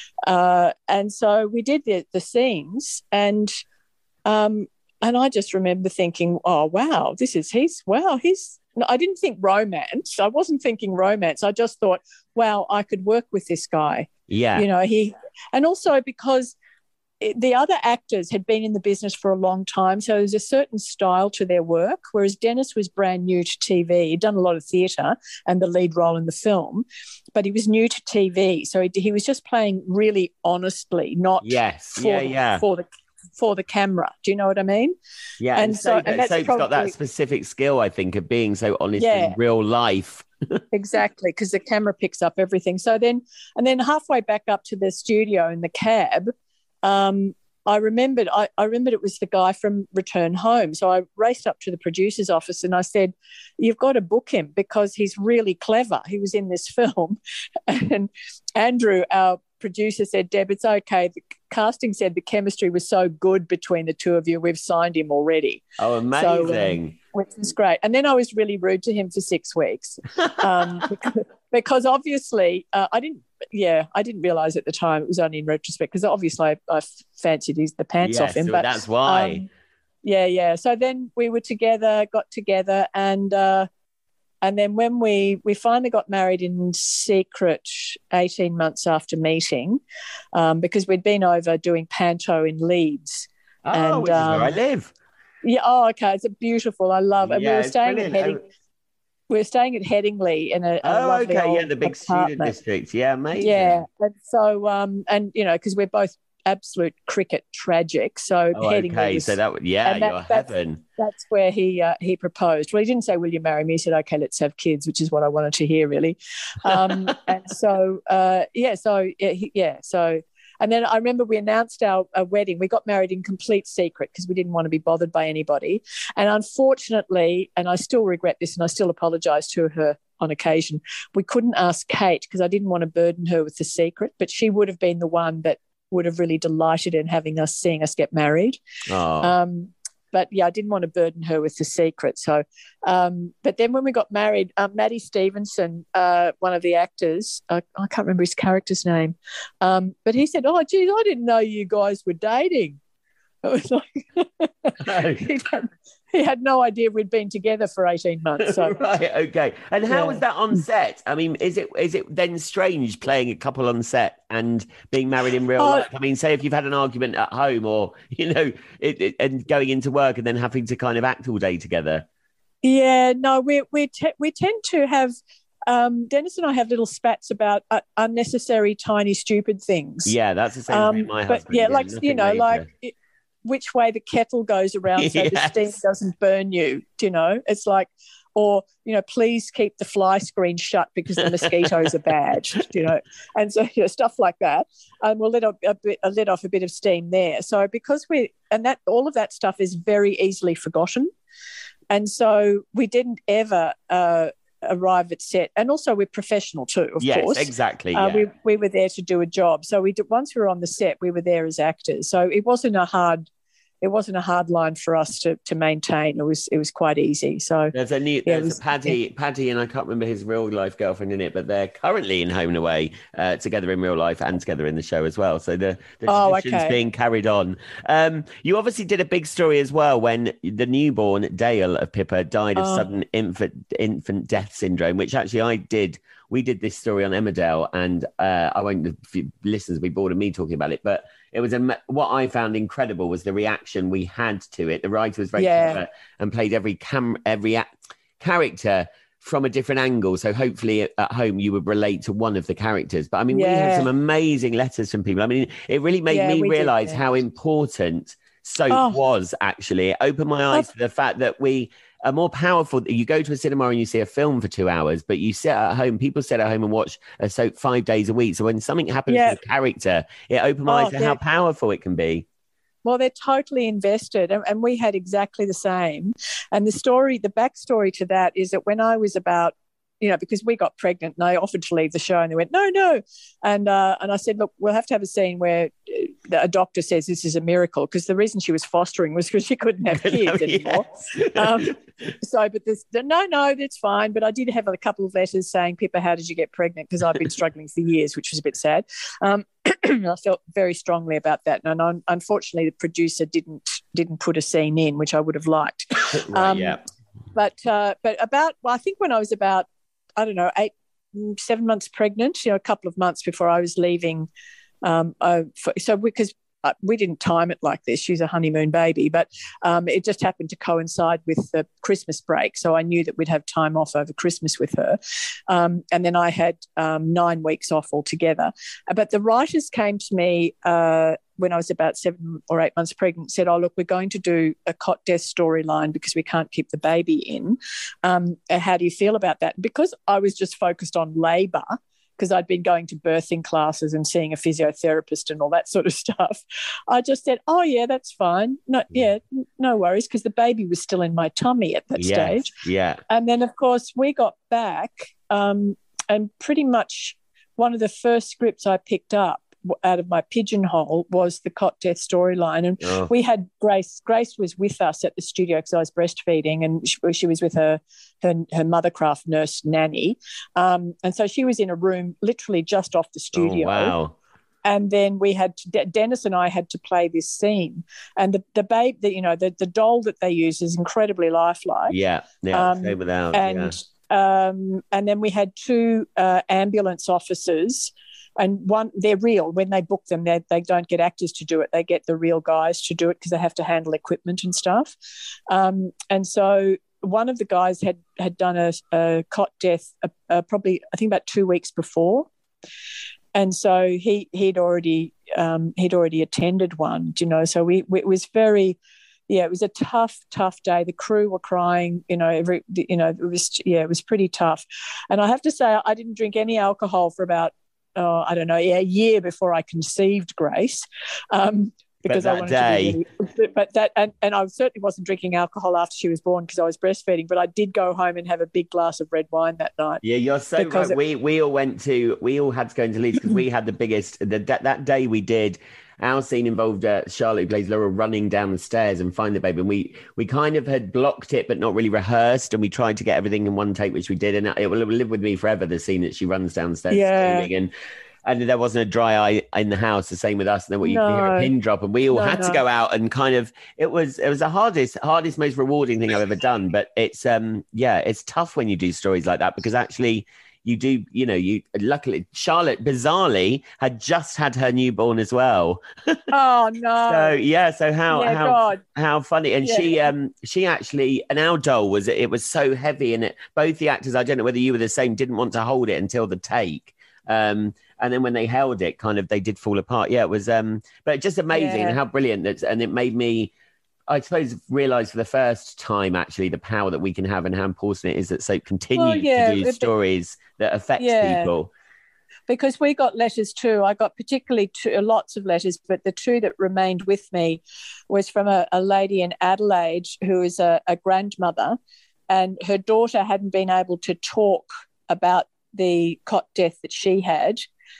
S4: uh, and so we did the the scenes, and. Um, And I just remember thinking, oh, wow, this is, he's, wow, he's, no, I didn't think romance. I wasn't thinking romance. I just thought, wow, I could work with this guy.
S3: Yeah.
S4: You know, he, and also because it, the other actors had been in the business for a long time, so there's a certain style to their work, whereas Dennis was brand new to T V. He'd done a lot of theatre and the lead role in the film, but he was new to T V. So he, he was just playing really honestly, not
S3: Yes.
S4: for,
S3: Yeah, yeah.
S4: for the for the camera. Do you know what I mean?
S3: Yeah, and,
S4: And
S3: so,
S4: so- and that's
S3: Soap's got that
S4: probably-
S3: specific skill, I think, of being so honest
S4: Yeah.
S3: in real life.
S4: Exactly, because the camera picks up everything. So then, and then halfway back up to the studio in the cab, um, I remembered, I, I remembered it was the guy from Return Home. So I raced up to the producer's office and I said, you've got to book him because he's really clever. He was in this film. And Andrew, our producer, said, Deb, it's okay. The casting said the chemistry was so good between the two of you. We've signed him already.
S3: Oh,
S4: So, um,
S3: amazing.
S4: which was great. And then I was really rude to him for six weeks um, because, because obviously uh, I didn't, yeah, I didn't realise at the time, it was only in retrospect, because obviously I, I fancied his, the pants
S3: Yes,
S4: off him.
S3: so
S4: But
S3: that's why.
S4: um, yeah, yeah. So then we were together, got together, and uh, and then when we we finally got married in secret eighteen months after meeting, um, because we'd been over doing Panto in Leeds.
S3: oh,
S4: and,
S3: which is
S4: um,
S3: where I live.
S4: Yeah, oh, okay. It's a beautiful. I love it.
S3: Yeah,
S4: we were
S3: it's
S4: staying at
S3: brilliant.
S4: Heading, we were staying at Headingley in a, a
S3: Oh,
S4: lovely
S3: okay. Yeah,
S4: old
S3: the big student
S4: apartment.
S3: district. Yeah, amazing.
S4: Yeah, and so um, and you know, because we're both absolute cricket tragic, so
S3: Oh,
S4: Headingley
S3: okay.
S4: was,
S3: So that would, yeah,
S4: and that-
S3: you're
S4: that's-
S3: heaven.
S4: that's where he uh, he proposed. Well, he didn't say, "Will you marry me?" He said, "Okay, let's have kids," which is what I wanted to hear, really. Um, and so uh, yeah, so yeah, he, yeah, so. And then I remember we announced our, our wedding. We got married in complete secret because we didn't want to be bothered by anybody. And unfortunately, and I still regret this and I still apologise to her on occasion. We couldn't ask Kate because I didn't want to burden her with the secret, but she would have been the one that would have really delighted in having us, seeing us get married.
S3: Oh.
S4: Um, but yeah, I didn't want to burden her with the secret. So, um, but then when we got married, um, Maddie Stevenson, uh, one of the actors, uh, I can't remember his character's name, um, but he said, "Oh, geez, I didn't know you guys were dating." It was like he, had, he had no idea we'd been together for eighteen months. So.
S3: Right, okay. And how
S4: Yeah.
S3: was that on set? I mean, is it is it then strange playing a couple on set and being married in real
S4: Oh.
S3: life? I mean, say if you've had an argument at home, or you know, it, it, and going into work and then having to kind of act all day together.
S4: Yeah, no, we we te- we tend to have. Um, Dennis and I have little spats about uh, unnecessary, tiny, stupid things.
S3: Yeah, that's the same
S4: Um,
S3: with my
S4: but
S3: husband.
S4: yeah,
S3: again,
S4: like you
S3: nothing
S4: know,
S3: major.
S4: like it, which way the kettle goes around so the
S3: Yes.
S4: steam doesn't burn you. Do you know? It's like, or you know, please keep the fly screen shut because the mosquitoes are bad. You know, and so you know, stuff like that. And we'll let off a bit, uh, let off a bit of steam there. So because we and that all of that stuff is very easily forgotten, and so we didn't ever. Uh, arrive at set, and also we're professional too, of
S3: yes,
S4: course.
S3: exactly.
S4: Uh,
S3: Yeah.
S4: we we were there to do a job, so we did, once we were on the set, we were there as actors. So it wasn't a hard, it wasn't a hard line for us to to maintain. It was it was quite easy. So
S3: There's a new,
S4: Yeah, it
S3: there's
S4: was-
S3: a Paddy, Paddy, and I can't remember his real life girlfriend in it, but they're currently in Home and Away uh, together in real life and together in the show as well. So the, the
S4: Oh,
S3: tradition's
S4: okay.
S3: being carried on. Um, you obviously did a big story as well when the newborn Dale of Pippa died of
S4: Oh.
S3: sudden infant infant death syndrome, which actually I did. We did this story on Emmerdale, and uh, I won't. If you- listeners will be bored of me talking about it, but it was a, what I found incredible was the reaction we had to it. The writer was very
S4: Yeah.
S3: clever and played every cam every a- character from a different angle. So hopefully at, at home you would relate to one of the characters. But I mean, we had
S4: Yeah.
S3: some amazing letters from people. I mean, it really made
S4: Yeah,
S3: me
S4: we did,
S3: realise
S4: yeah.
S3: how important soap
S4: Oh.
S3: was. Actually, it opened my eyes to the fact that we are more powerful. You go to a cinema and you see a film for two hours, but you sit at home. People sit at home and watch a soap five days a week. So when something happens
S4: Yeah.
S3: to a character, it opened my
S4: Oh,
S3: eyes to how
S4: they're-
S3: powerful it can be.
S4: Well, they're totally invested, and, and we had exactly the same. And the story, the backstory to that is that when I was about, you know, because we got pregnant and I offered to leave the show and they went, no, no. And uh, and I said, look, we'll have to have a scene where uh, a doctor says this is a miracle, because the reason she was fostering was because she couldn't have kids anymore.
S3: Yes.
S4: Um, so, but this, no, no, that's fine. But I did have a couple of letters saying, Pippa, how did you get pregnant? Because I've been struggling for years, which was a bit sad. Um, I felt very strongly about that. And un- unfortunately, the producer didn't didn't put a scene in, which I would have liked.
S3: Right,
S4: Um,
S3: yeah.
S4: But uh, but about, well, I think when I was about, I don't know, eight, mm, seven months pregnant, you know, a couple of months before I was leaving. Um, I, for, so because uh, we didn't time it like this, she's a honeymoon baby, but um, it just happened to coincide with the Christmas break. So I knew that we'd have time off over Christmas with her. Um, and then I had um, nine weeks off altogether. But the writers came to me uh, when I was about seven or eight months pregnant, said, oh, look, we're going to do a cot death storyline because we can't keep the baby in. Um, how do you feel about that? Because I was just focused on labour, because I'd been going to birthing classes and seeing a physiotherapist and all that sort of stuff. I just said, oh, yeah, that's fine. No, yeah, no worries, because the baby was still in my tummy at that
S3: Yes,
S4: stage.
S3: yeah.
S4: And then, of course, we got back um, and pretty much one of the first scripts I picked up out of my pigeonhole was the cot death storyline. And
S3: Oh.
S4: we had Grace. Grace was with us at the studio because I was breastfeeding, and she, she was with her, her, her mothercraft nurse, Nanny. Um, and so she was in a room literally just off the studio.
S3: Oh, wow.
S4: And then we had to, De- Dennis and I had to play this scene. And the, the babe, the, you know, the, the doll that they use is incredibly lifelike.
S3: Yeah, yeah,
S4: Um,
S3: say without,
S4: and um, and then we had two uh, ambulance officers, and one, they're real. When they book them, they they don't get actors to do it; they get the real guys to do it because they have to handle equipment and stuff. Um, and so one of the guys had had done a, a cot death uh, uh, probably I think about two weeks before, and so he he'd already um, he'd already attended one, you know. So we, we it was very. Yeah, it was a tough, tough day. The crew were crying, you know, every, you know, it was, yeah, it was pretty tough. And I have to say, I didn't drink any alcohol for about, oh, I don't know, yeah, a year before I conceived Grace. Um, because
S3: that
S4: I wanted
S3: day.
S4: to be really, but that and, and I certainly wasn't drinking alcohol after she was born because I was breastfeeding, but I did go home and have a big glass of red wine that night.
S3: Yeah, you're so
S4: because
S3: right.
S4: it-
S3: we we all went to we all had to go into Leeds because we had the biggest the, that that day we did. Our scene involved uh, Charlotte, who plays Laura, running down the stairs and find the baby. And we we kind of had blocked it, but not really rehearsed. And we tried to get everything in one take, which we did. And it will live with me forever, the scene that she runs downstairs
S4: Yeah.
S3: screaming. And and there wasn't a dry eye in the house. The same with us. And then you
S4: No.
S3: could hear a pin drop. And we all
S4: No,
S3: had to
S4: no.
S3: go out and kind of, it was it was the hardest, hardest, most rewarding thing I've ever done. But it's, um yeah, it's tough when you do stories like that because actually, you do, you know, you luckily Charlotte bizarrely had just had her newborn as well.
S4: Oh no!
S3: So yeah, so how
S4: Yeah,
S3: how
S4: God.
S3: how funny, and
S4: Yeah.
S3: she um she actually, and our doll was it was so heavy, and it both the actors, I don't know whether you were the same, didn't want to hold it until the take. Um, and then when they held it, kind of they did fall apart. Yeah, it was um, but just amazing
S4: Yeah.
S3: and how brilliant that's, and it made me, I suppose, realise for the first time actually the power that we can have and how important it is that soap continues
S4: Well, yeah,
S3: to do
S4: it-
S3: stories that affect
S4: Yeah.
S3: people.
S4: Because we got letters too. I got particularly two, lots of letters, but the two that remained with me was from a, a lady in Adelaide who is a, a grandmother, and her daughter hadn't been able to talk about the cot death that she had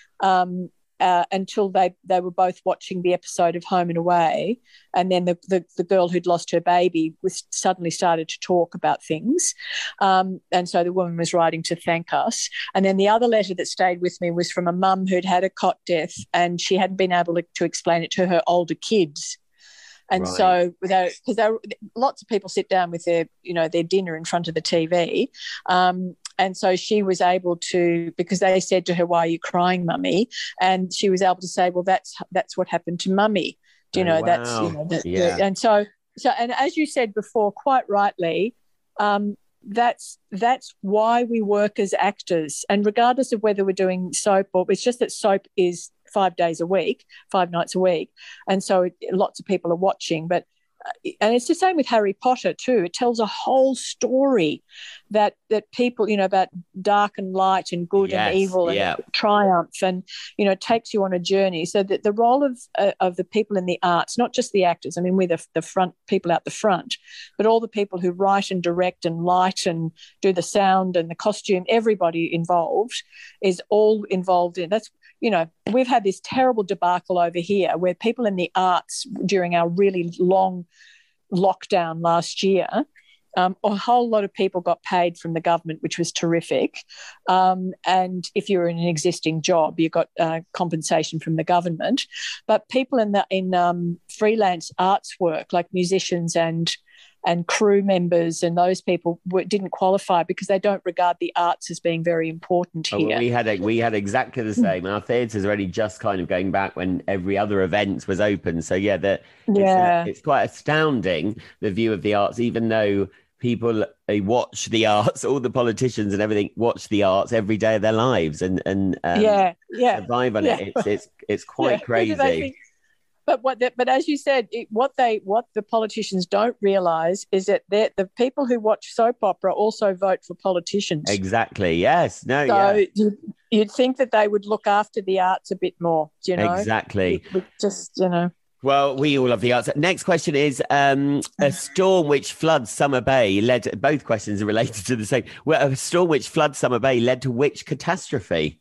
S4: um, uh, until they, they were both watching the episode of Home and Away. And then the, the, the girl who'd lost her baby was suddenly started to talk about things. Um, and so the woman was writing to thank us. And then the other letter that stayed with me was from a mum who'd had a cot death and she hadn't been able to, to explain it to her older kids. And
S3: Right.
S4: so, because lots of people sit down with their, you know, their dinner in front of the T V, um, and so she was able to, because they said to her, "Why are you crying, Mummy?" And she was able to say, "Well, that's that's what happened to Mummy." Do you
S3: Oh,
S4: know? That's
S3: wow.
S4: you know, the,
S3: Yeah.
S4: the, and so so, and as you said before, quite rightly, um, that's that's why we work as actors, and regardless of whether we're doing soap or it's just that soap is five days a week, five nights a week. And so lots of people are watching. But and it's the same with Harry Potter too. It tells a whole story that that people, you know, about dark and light and good
S3: Yes,
S4: and evil and
S3: yeah.
S4: triumph, and you know, takes you on a journey. So that the role of uh, of the people in the arts, not just the actors. I mean, we're the the front people out the front, but all the people who write and direct and light and do the sound and the costume. Everybody involved is all involved in. That's you know, we've had this terrible debacle over here where people in the arts during our really long lockdown last year, um, a whole lot of people got paid from the government, which was terrific. Um, and if you're in an existing job, you got uh, compensation from the government. But people in the in um, freelance arts work, like musicians and and crew members and those people were, didn't qualify because they don't regard the arts as being very important
S3: Oh,
S4: here.
S3: well, we had a, we had exactly the same. Our theatres are only just kind of going back when every other event was open. So yeah, the,
S4: Yeah.
S3: it's, uh, it's quite astounding, the view of the arts, even though people they watch the arts, all the politicians and everything watch the arts every day of their lives and and um,
S4: yeah, yeah.
S3: survive on
S4: yeah.
S3: it. It's it's it's quite
S4: Yeah.
S3: crazy.
S4: They think- But what? The, but as you said, it, what they what the politicians don't realise is that they're- the people who watch soap opera also vote for politicians.
S3: Exactly. Yes. No.
S4: So
S3: yeah.
S4: you, you'd think that they would look after the arts a bit more. You know,
S3: Exactly.
S4: We- we just you know.
S3: Well, we all love the arts. Next question is um, a storm which floods Summer Bay led. Both questions are related to the same. Well, a storm which floods Summer Bay led to which catastrophe?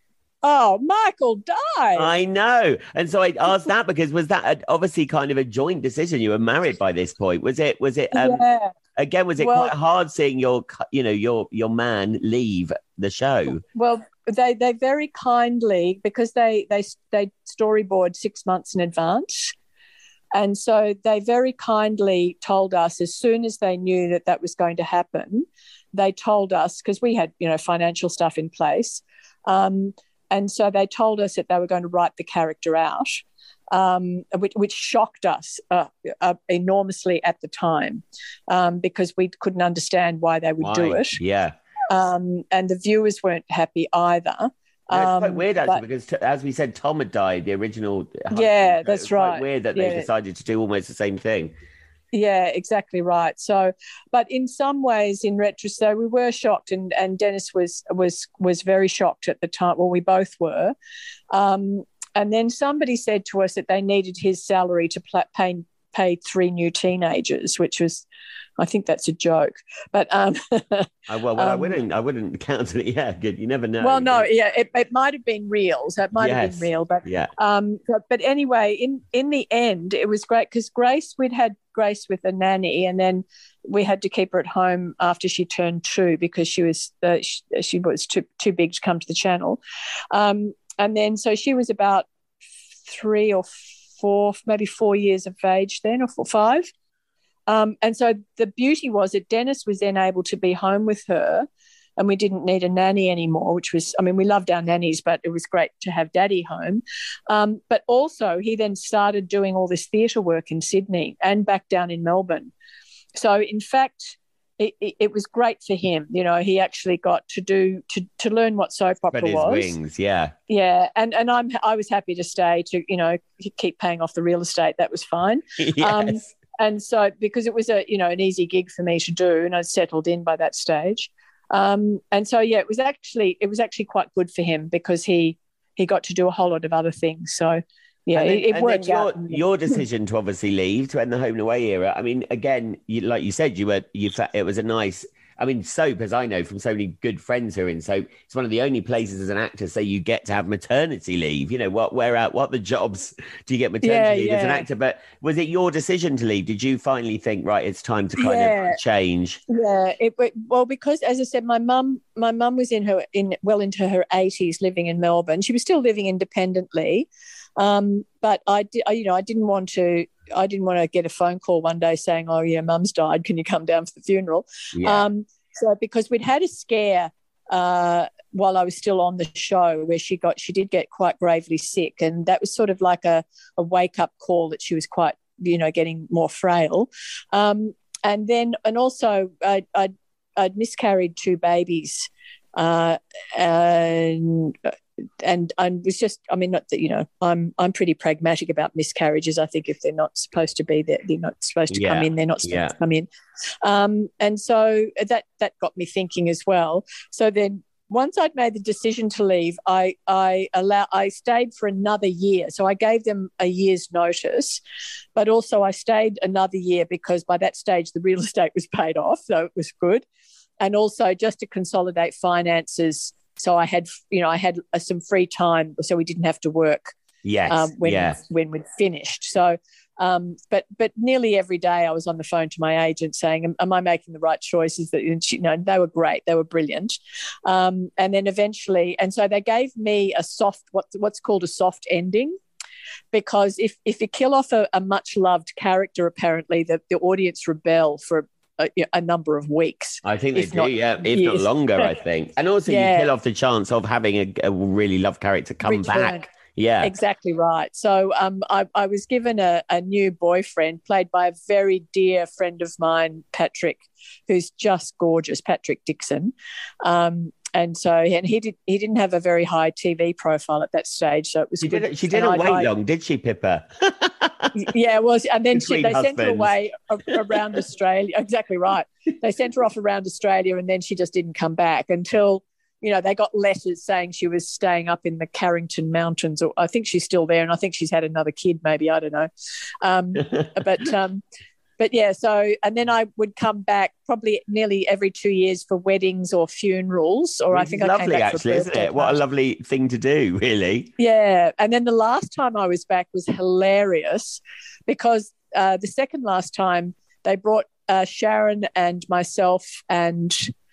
S4: Oh, Michael died.
S3: I know. And so I asked that because was that a, obviously kind of a joint decision? You were married by this point. Was it, was it, um,
S4: yeah.
S3: again, was it
S4: Well-
S3: quite hard seeing your, cu- you know, your, your man leave the show?
S4: Well, they they very kindly, because they they they storyboard six months in advance, and so they very kindly told us as soon as they knew that that was going to happen. They told us, because we had you know financial stuff in place, um, and so they told us that they were going to write the character out, um, which, which shocked us uh, uh, enormously at the time, um, because we couldn't understand why they would do
S3: Why?
S4: it.
S3: Yeah.
S4: Um, and the viewers weren't happy either.
S3: No, it's quite
S4: Um,
S3: weird actually
S4: but-
S3: because, t- as we said, Tom had died. The original. husband,
S4: Yeah,
S3: so
S4: that's
S3: it's quite
S4: right.
S3: Weird that
S4: Yeah.
S3: they decided to do almost the same thing.
S4: Yeah, exactly right. So, but in some ways, in retrospect, we were shocked, and, and Dennis was was was very shocked at the time. Well, we both were, um, and then somebody said to us that they needed his salary to pl- pay pay three new teenagers, which was, I think that's a joke. But um,
S3: oh, well, well
S4: um,
S3: I wouldn't, I wouldn't count it. Yeah, good. You never know.
S4: Well, no, yeah, it, it might have been real. So it might
S3: yes.
S4: have been real, but
S3: yeah.
S4: Um, but, but anyway, in in the end, it was great because Grace, we'd had Grace with a nanny, and then we had to keep her at home after she turned two because she was uh, she, she was too too big to come to the channel, um, and then so she was about three or four, maybe four years of age then, or four, five. Um, and so the beauty was that Dennis was then able to be home with her, and we didn't need a nanny anymore, which was, I mean, we loved our nannies, but it was great to have Daddy home. Um, but also he then started doing all this theatre work in Sydney and back down in Melbourne. So in fact, it, it, it was great for him. You know, he actually got to do, to, to learn what soap opera
S3: Spread his
S4: was.
S3: wings, yeah.
S4: Yeah, and and I'm I was happy to stay to, you know, keep paying off the real estate. That was fine.
S3: yes.
S4: Um, and so because it was a, you know, an easy gig for me to do, and I'd settled in by that stage. Um, and so yeah, it was actually it was actually quite good for him because he he got to do a whole lot of other things. So yeah,
S3: and then,
S4: it, it
S3: and
S4: worked
S3: your,
S4: out.
S3: Your decision to obviously leave to end the home and away era. I mean, again, you, like you said, you were you it was a nice. I mean, soap, as I know from so many good friends who are in soap, it's one of the only places as an actor say you get to have maternity leave. You know, what where out what the jobs do you get maternity
S4: Yeah,
S3: leave
S4: yeah.
S3: as an actor? But was it your decision to leave? Did you finally think, right, it's time to kind
S4: Yeah.
S3: of change?
S4: Yeah, it, it- well, because as I said, my mum, my mum was in her in well into her eighties, living in Melbourne. She was still living independently, um, but I did, I, you know, I didn't want to. I didn't want to get a phone call one day saying, "Oh, yeah, Mum's died. Can you come down for the funeral?"
S3: Yeah.
S4: Um, so because we'd had a scare uh, while I was still on the show, where she got she did get quite gravely sick, and that was sort of like a, a wake up call that she was quite, you know, getting more frail. Um, and then and also I, I'd, I'd miscarried two babies, uh, and. And I was just, I mean, not that, you know, I'm I'm pretty pragmatic about miscarriages. I think if they're not supposed to be there, they're not supposed to
S3: Yeah.
S4: come in, they're not supposed
S3: Yeah.
S4: to come in. Um, and so that that got me thinking as well. So then once I'd made the decision to leave, I I allow I stayed for another year. So I gave them a year's notice, but also I stayed another year because by that stage the real estate was paid off, so it was good. And also just to consolidate finances. So I had, you know, I had uh, some free time, so we didn't have to work
S3: Yes.
S4: um, when
S3: yeah.
S4: when we'd finished. So, um, but but nearly every day I was on the phone to my agent saying, "Am, am I making the right choices?" That, and she, you know, they were great, they were brilliant. Um, and then eventually, and so they gave me a soft, what what's called a soft ending. Because if if you kill off a, a much loved character, apparently the, the audience rebel for a, a number of weeks.
S3: I think they
S4: if
S3: do,
S4: not
S3: yeah, if
S4: years.
S3: not longer, I think. And also
S4: Yeah.
S3: you kill off the chance of having a, a really loved character come
S4: Return.
S3: back. Yeah.
S4: Exactly right. So um, I, I was given a, a new boyfriend played by a very dear friend of mine, Patrick, who's just gorgeous, Patrick Dixon. Um, and so and he did he didn't have a very high T V profile at that stage, so it was
S3: She
S4: good.
S3: didn't, she
S4: And
S3: didn't
S4: I-
S3: wait
S4: I-
S3: long, did she, Pippa?
S4: Yeah, it was. And then she,
S3: Between
S4: they sent her
S3: husbands.
S4: away a- around Australia. Exactly right. They sent her off around Australia, and then she just didn't come back until, you know, they got letters saying she was staying up in the Carrington Mountains, or I think she's still there, and I think she's had another kid, maybe, I don't know. Um, but um, but yeah, so and then I would come back probably nearly every two years for weddings or funerals, or I
S3: Which
S4: think
S3: is
S4: I came
S3: lovely,
S4: back for a
S3: actually, isn't
S4: birthday
S3: it? What a
S4: party.
S3: lovely thing to do, really.
S4: Yeah. And then the last time I was back was hilarious because uh, the second last time they brought uh, Sharon and myself and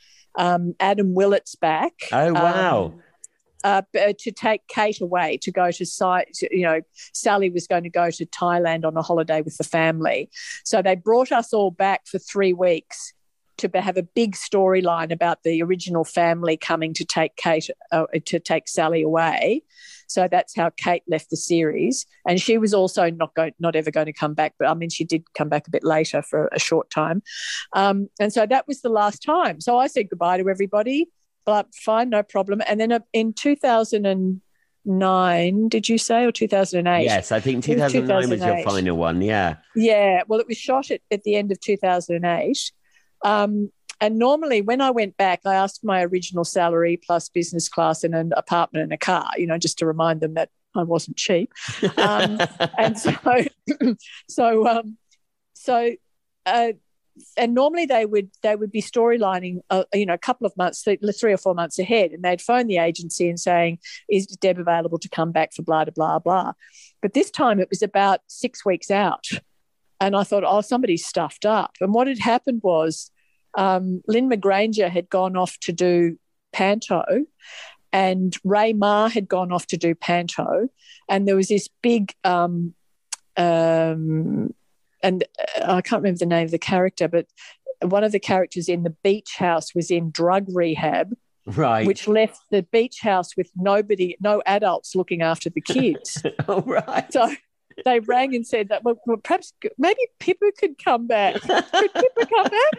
S4: um, Adam Willits back.
S3: Oh, wow.
S4: Um, uh, b- to take Kate away to go to site, you know, Sally was going to go to Thailand on a holiday with the family. So they brought us all back for three weeks to be- have a big storyline about the original family coming to take Kate, uh, to take Sally away. So that's how Kate left the series. And she was also not go- not ever going to come back. But I mean, she did come back a bit later for a short time. Um, and so that was the last time. So I said goodbye to everybody. But fine, no problem. And then uh, in two thousand nine, did you say, or two thousand eight?
S3: Yes, I think
S4: It
S3: two
S4: was
S3: thousand nine was your
S4: two thousand eight.
S3: final one, yeah.
S4: Yeah, well, it was shot at, at the end of two thousand eight. Um, and normally when I went back, I asked for my original salary plus business class and an apartment and a car, you know, just to remind them that I wasn't cheap. Um, and so, so, um, so, uh, and normally they would they would be storylining, uh, you know, a couple of months, three or four months ahead, and they'd phone the agency and saying, "Is Deb available to come back for blah blah blah blah?" But this time it was about six weeks out, and I thought, "Oh, somebody's stuffed up." And what had happened was, um, Lynn McGranger had gone off to do Panto, and Ray Ma had gone off to do Panto, and there was this big. Um, um, And I can't remember the name of the character, but one of the characters in the beach house was in drug rehab,
S3: right?
S4: Which left the beach house with nobody, no adults looking after the kids.
S3: Oh, right.
S4: So they rang and said that, well, perhaps maybe Pippa could come back. Could Pippa come back?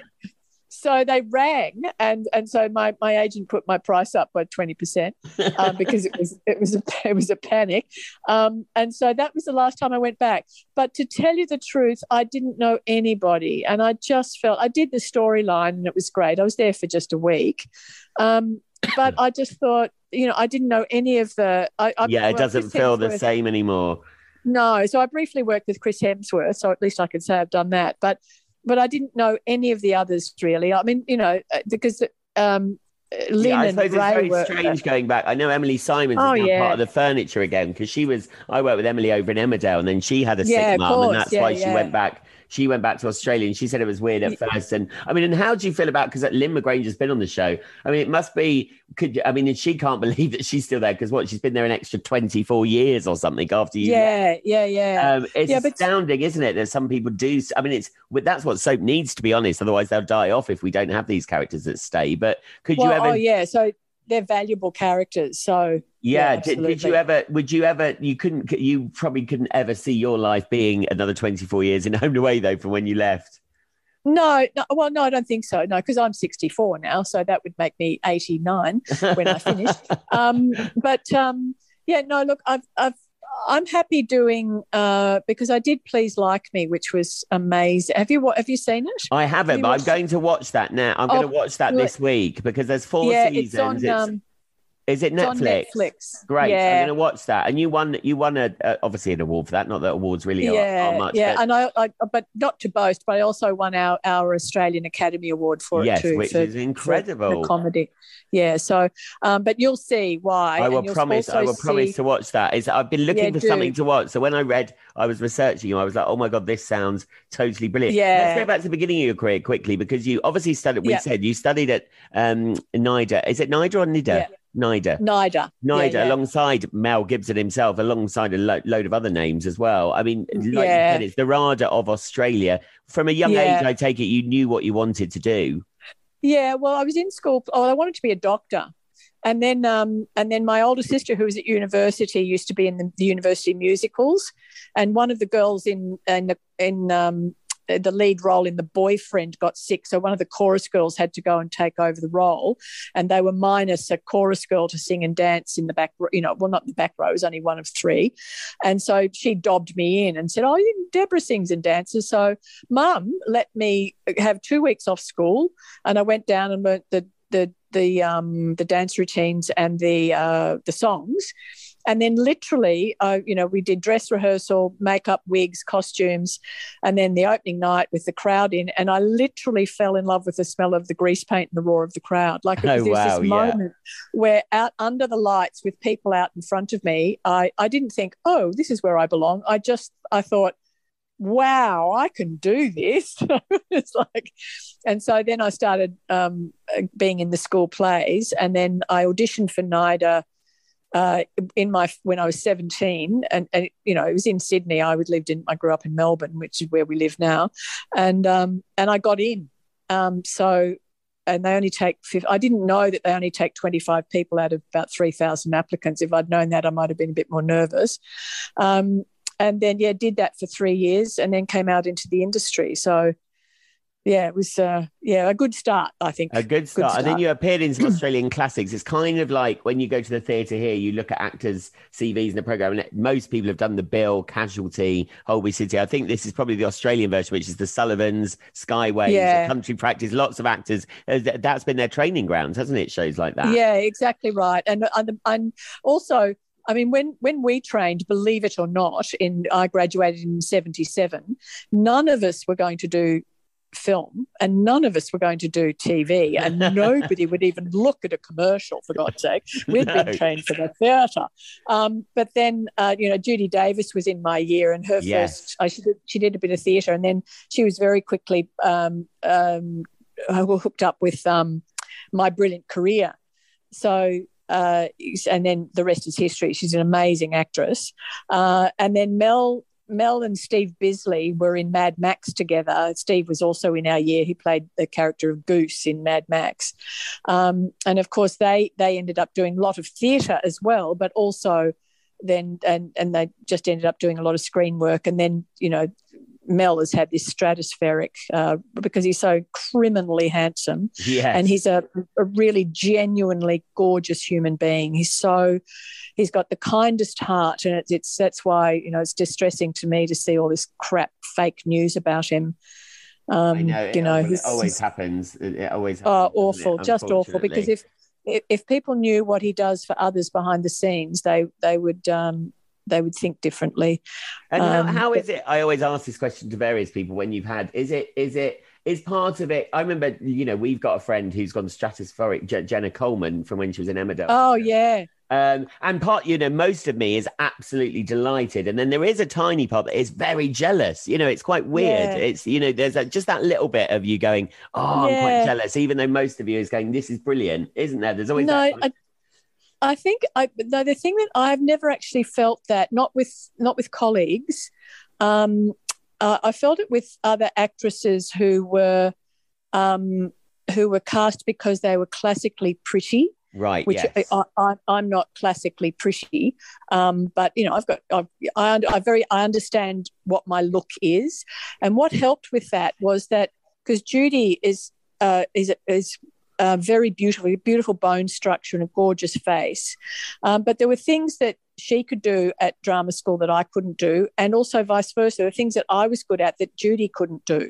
S4: So they rang, and and so my, my agent put my price up by twenty percent um, because it was it was a it was a panic, um, and so that was the last time I went back. But to tell you the truth, I didn't know anybody, and I just felt I did the storyline, and it was great. I was there for just a week, um, but I just thought, you know, I didn't know any of the. I, I,
S3: yeah, it
S4: well,
S3: doesn't
S4: Chris
S3: feel
S4: Hemsworth,
S3: the same anymore.
S4: No, so I briefly worked with Chris Hemsworth, so at least I could say I've done that, but. But I didn't know any of the others really. I mean, you know, because um, Lynn
S3: yeah, I
S4: and
S3: suppose it's
S4: Ray
S3: very
S4: were,
S3: strange going back. I know Emily Simons
S4: Oh,
S3: is now
S4: yeah.
S3: part of the furniture again because she was. I worked with Emily over in Emmerdale, and then she had a
S4: Yeah,
S3: sick
S4: of
S3: mum, and
S4: course.
S3: that's
S4: Yeah,
S3: why she
S4: yeah.
S3: went back. She went back to Australia, and she said it was weird at first. And I mean, and how do you feel about, because Lynn McGranger's been on the show? I mean, it must be. Could I mean, and she can't believe that she's still there because what, she's been there an extra twenty-four years or something after you.
S4: Yeah, yeah, yeah.
S3: Um, it's
S4: Yeah, but-
S3: astounding, isn't it? That some people do. I mean, it's that's what soap needs, to be honest. Otherwise, they'll die off if we don't have these characters that stay. But could
S4: Well,
S3: you ever?
S4: oh yeah, so they're valuable characters. So
S3: Yeah,
S4: yeah,
S3: did, did you
S4: absolutely.
S3: ever, would you ever, you couldn't, you probably couldn't ever see your life being another twenty-four years in Home and Away though, from when you left.
S4: No, no, well, no, I don't think so. No, because I'm sixty-four now, so that would make me eighty-nine when I finish. um, but um, yeah, no, look, I've, I've, I'm happy doing uh, because I did Please Like Me, which was amazing. Have you wa- have you seen it?
S3: I haven't,
S4: you
S3: but I'm
S4: watched
S3: going to watch that now. I'm
S4: Oh,
S3: going to watch that
S4: look-
S3: this week because there's four
S4: yeah,
S3: seasons.
S4: it's on.
S3: It's-
S4: Um,
S3: is it
S4: it's on
S3: Netflix?
S4: Netflix.
S3: Great.
S4: Yeah.
S3: I'm going to watch that. And you won, you won a, uh, obviously an award for that. Not that awards really are,
S4: yeah,
S3: are much.
S4: yeah,
S3: but
S4: and I, I, but not to boast, but I also won our, our Australian Academy Award for
S3: yes,
S4: it too,
S3: which
S4: for,
S3: is
S4: for
S3: incredible.
S4: the comedy. Yeah, so, um, but you'll see why.
S3: I will
S4: and you'll
S3: promise. I
S4: also
S3: will promise
S4: see-
S3: to watch that. Is I've been looking
S4: Yeah,
S3: for
S4: do.
S3: something to watch. So when I read, I was researching you. I was like, oh my god, this sounds totally brilliant.
S4: Yeah.
S3: Let's go back to the beginning of your career quickly because you obviously studied. We
S4: Yeah.
S3: said you studied at um, NIDA. Is it NIDA or NIDA?
S4: Yeah.
S3: NIDA.
S4: NIDA.
S3: NIDA,
S4: Yeah, yeah.
S3: alongside Mel Gibson himself, alongside a lo- load of other names as well. I mean, like you
S4: Yeah.
S3: said, it's the RADA of Australia. From a young
S4: Yeah.
S3: age, I take it you knew what you wanted to do.
S4: Yeah, well, I was in school. Oh, I wanted to be a doctor, and then, um, and then my older sister, who was at university, used to be in the, the university musicals, and one of the girls in in the, in um, the lead role in The Boyfriend got sick, so one of the chorus girls had to go and take over the role, and they were minus a chorus girl to sing and dance in the back, you know, well, not in the back row, it was only one of three, and so she dobbed me in and said, oh, you, Deborah sings and dances, so Mum let me have two weeks off school, and I went down and learnt the the the um the dance routines and the uh the songs. And then literally, uh, you know, we did dress rehearsal, makeup, wigs, costumes, and then the opening night with the crowd in. And I literally fell in love with the smell of the grease paint and the roar of the crowd. Like it was
S3: Oh,
S4: there's
S3: wow,
S4: this
S3: yeah.
S4: moment where out under the lights with people out in front of me, I, I didn't think, oh, this is where I belong. I just, I thought, wow, I can do this. It's like, and so then I started um, being in the school plays, and then I auditioned for NIDA uh, in my when I was seventeen, and, and you know it was in Sydney. I would lived in I grew up in Melbourne, which is where we live now, and um, and I got in. Um, so. And they only take, I didn't know that they only take twenty-five people out of about three thousand applicants. If I'd known that, I might have been a bit more nervous. Um, and then, yeah, did that for three years and then came out into the industry. So, yeah, it was, uh, yeah, a good start, I think.
S3: A good start. And then you appeared in some Australian classics. It's kind of like when you go to the theatre here, you look at actors' C Vs in the programme, and most people have done The Bill, Casualty, Holby City. I think this is probably the Australian version, which is The Sullivans, Skyways,
S4: Yeah.
S3: Country Practice, lots of actors. Uh, th- That's been their training grounds, hasn't it? Shows like that.
S4: Yeah, exactly right. And, and, and also, I mean, when when we trained, believe it or not, in I graduated in seventy-seven, none of us were going to do film and none of us were going to do T V, and nobody would even look at a commercial, for God's sake. We'd no. been trained for the theatre. Um, but then, uh, you know, Judy Davis was in my year, and her yes. first, uh, she, did, she did a bit of theatre, and then she was very quickly um, um, hooked up with um, My Brilliant Career. So, uh, and then the rest is history. She's an amazing actress. Uh, and then Mel Mel and Steve Bisley were in Mad Max together. Steve was also in our year. He played the character of Goose in Mad Max. Um, and, of course, they they ended up doing a lot of theatre as well, but also then and, and they just ended up doing a lot of screen work. And then, you know, Mel has had this stratospheric uh, because he's so criminally handsome.
S3: Yes.
S4: And he's a, a really genuinely gorgeous human being. He's so, he's got the kindest heart, and it's, it's that's why, you know, it's distressing to me to see all this crap fake news about him. Um,
S3: I know, it,
S4: you know,
S3: it always happens. It always happens.
S4: Oh, awful, just awful. Because if, if if people knew what he does for others behind the scenes, they they would. Um, they would think differently.
S3: And
S4: um,
S3: how, how is it? I always ask this question to various people when you've had, is it, is it, is part of it? I remember, you know, we've got a friend who's gone stratospheric, Jenna Coleman, from when she was in Emmerdale.
S4: Oh, yeah.
S3: Um, and part, you know, most of me is absolutely delighted. And then there is a tiny part that is very jealous. You know, it's quite weird. Yeah. It's, you know, there's a, just that little bit of you going, oh, yeah. I'm quite jealous, even though most of you is going, this is brilliant, isn't there? There's always
S4: no,
S3: that.
S4: I- I think I, no, the thing that I've never actually felt that, not with not with colleagues, um, uh, I felt it with other actresses who were um, who were cast because they were classically pretty.
S3: Right.
S4: Which
S3: yes.
S4: I, I, I'm not classically pretty, um, but you know, I've got I've, I, I very I understand what my look is, and what helped with that was that because Judy is uh, is is. Uh, very beautiful, beautiful bone structure and a gorgeous face. Um, but there were things that she could do at drama school that I couldn't do, and also vice versa. There were things that I was good at that Judy couldn't do.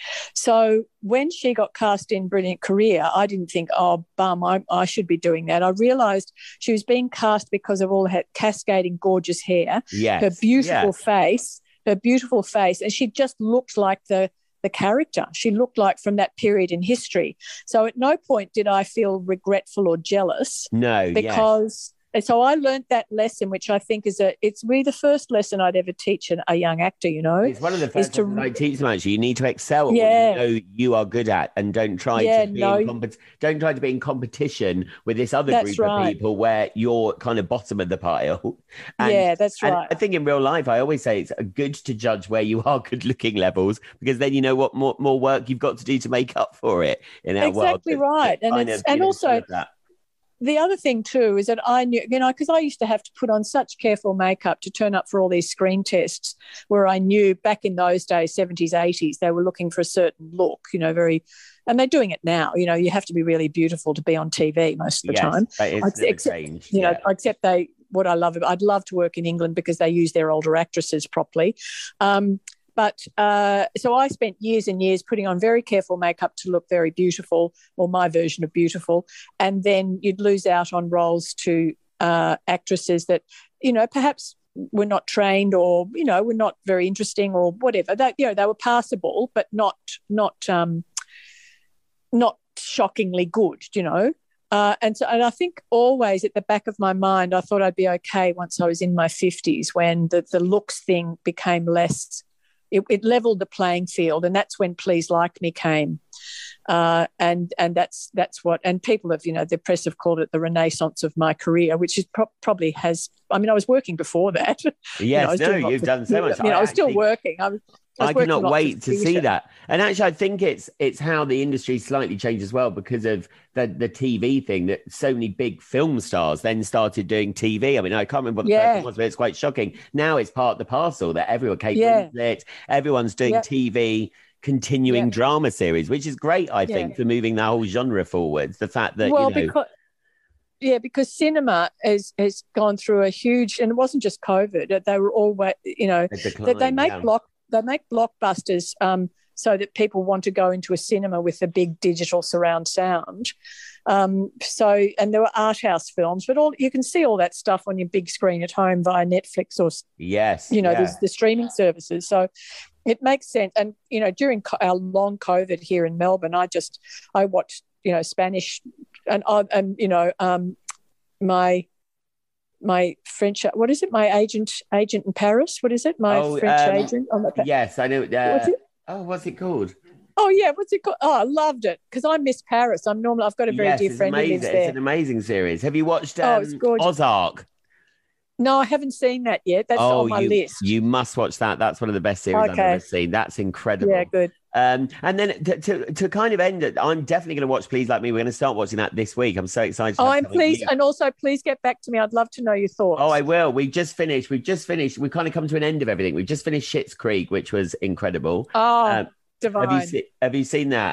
S4: So when she got cast in Brilliant Career, I didn't think, oh, bum, I, I should be doing that. I realised she was being cast because of all her cascading gorgeous hair,
S3: yes.
S4: her beautiful
S3: yes.
S4: face, her beautiful face, and she just looked like the the character she looked like from that period in history. So at no point did I feel regretful or jealous.
S3: No,
S4: because
S3: yes.
S4: And so I learned that lesson, which I think is a, it's really the first lesson I'd ever teach an, a young actor, you know.
S3: It's one of the first
S4: to,
S3: lessons I teach them, actually. You need to excel at
S4: yeah.
S3: what you know you are good at, and don't try
S4: yeah,
S3: to be
S4: no.
S3: in compet- don't try to be in competition with this other
S4: that's
S3: group
S4: right.
S3: of people where you're kind of bottom of the pile. And,
S4: yeah, that's right.
S3: I think in real life, I always say it's good to judge where you are good looking levels, because then you know what more, more work you've got to do to make up for it in our
S4: exactly
S3: world.
S4: right. And, it's,
S3: of,
S4: and
S3: know,
S4: also... The other thing too is that I knew, you know, because I used to have to put on such careful makeup to turn up for all these screen tests, where I knew back in those days, seventies, eighties, they were looking for a certain look, you know, very, and they're doing it now. You know, you have to be really beautiful to be on T V most of the
S3: yes,
S4: time.
S3: It's
S4: except,
S3: changed.
S4: you know,
S3: yeah.
S4: except they, what I love, I'd love to work in England because they use their older actresses properly. Um, But uh, so I spent years and years putting on very careful makeup to look very beautiful, or my version of beautiful. And then you'd lose out on roles to uh, actresses that, you know, perhaps were not trained, or, you know, were not very interesting, or whatever. They, you know, they were passable, but not not um, not shockingly good, you know. Uh, and so, and I think always at the back of my mind, I thought I'd be okay once I was in my fifties, when the, the looks thing became less. It, it leveled the playing field, and that's when Please Like Me came, uh, and and that's that's what. And people have, you know, the press have called it the renaissance of my career, which is pro- probably has. I mean, I was working before that.
S3: Yes,
S4: you know,
S3: no, you've
S4: of,
S3: done so much.
S4: You know, I, I was
S3: actually,
S4: still working. I was. I,
S3: I cannot wait to see that. And actually, I think it's it's how the industry slightly changed as well, because of the, the T V thing, that so many big film stars then started doing T V. I mean, I can't remember what the
S4: yeah.
S3: first one was, but it's quite shocking. Now it's part of the parcel that everyone, Kate
S4: yeah.
S3: Winslet, everyone's doing
S4: yeah.
S3: T V continuing
S4: yeah.
S3: drama series, which is great, I think,
S4: yeah.
S3: for moving the whole genre forwards. The fact that,
S4: well,
S3: you know...
S4: because, yeah, because cinema has, has gone through a huge, and it wasn't just COVID, they were always, you know,
S3: decline,
S4: they make
S3: yeah.
S4: block, they make blockbusters um, so that people want to go into a cinema with a big digital surround sound. Um, so, and there were art house films, but all you can see all that stuff on your big screen at home via Netflix or,
S3: yes,
S4: you know,
S3: yeah.
S4: there's the streaming services. So it makes sense. And, you know, during our long COVID here in Melbourne, I just, I watched, you know, Spanish and, and you know, um, my, my French, what is it? My agent, agent in Paris. What is it? My
S3: oh,
S4: French
S3: um,
S4: agent. On the,
S3: yes, I know. Uh,
S4: what's it?
S3: Oh, what's it called?
S4: Oh yeah, what's it called? Oh, I loved it because I miss Paris. I'm normal. I've got a very
S3: yes,
S4: dear
S3: it's
S4: friend who
S3: amazing.
S4: lives there.
S3: It's an amazing series. Have you watched um,
S4: oh, it's gorgeous.
S3: Ozark?
S4: No, I haven't seen that yet. That's
S3: oh,
S4: on my
S3: you,
S4: list.
S3: You must watch that. That's one of the best series
S4: okay.
S3: I've ever seen. That's incredible.
S4: Yeah, good.
S3: Um, and then to, to to kind of end it, I'm definitely going to watch Please Like Me. We're going to start watching that this week. I'm so excited.
S4: Oh, and please, and also please get back to me. I'd love to know your thoughts.
S3: Oh, I will. We've just finished. We've just finished. We've kind of come to an end of everything. We've just finished Schitt's Creek, which was incredible.
S4: Oh,
S3: um,
S4: divine.
S3: Have you, se- have you seen that?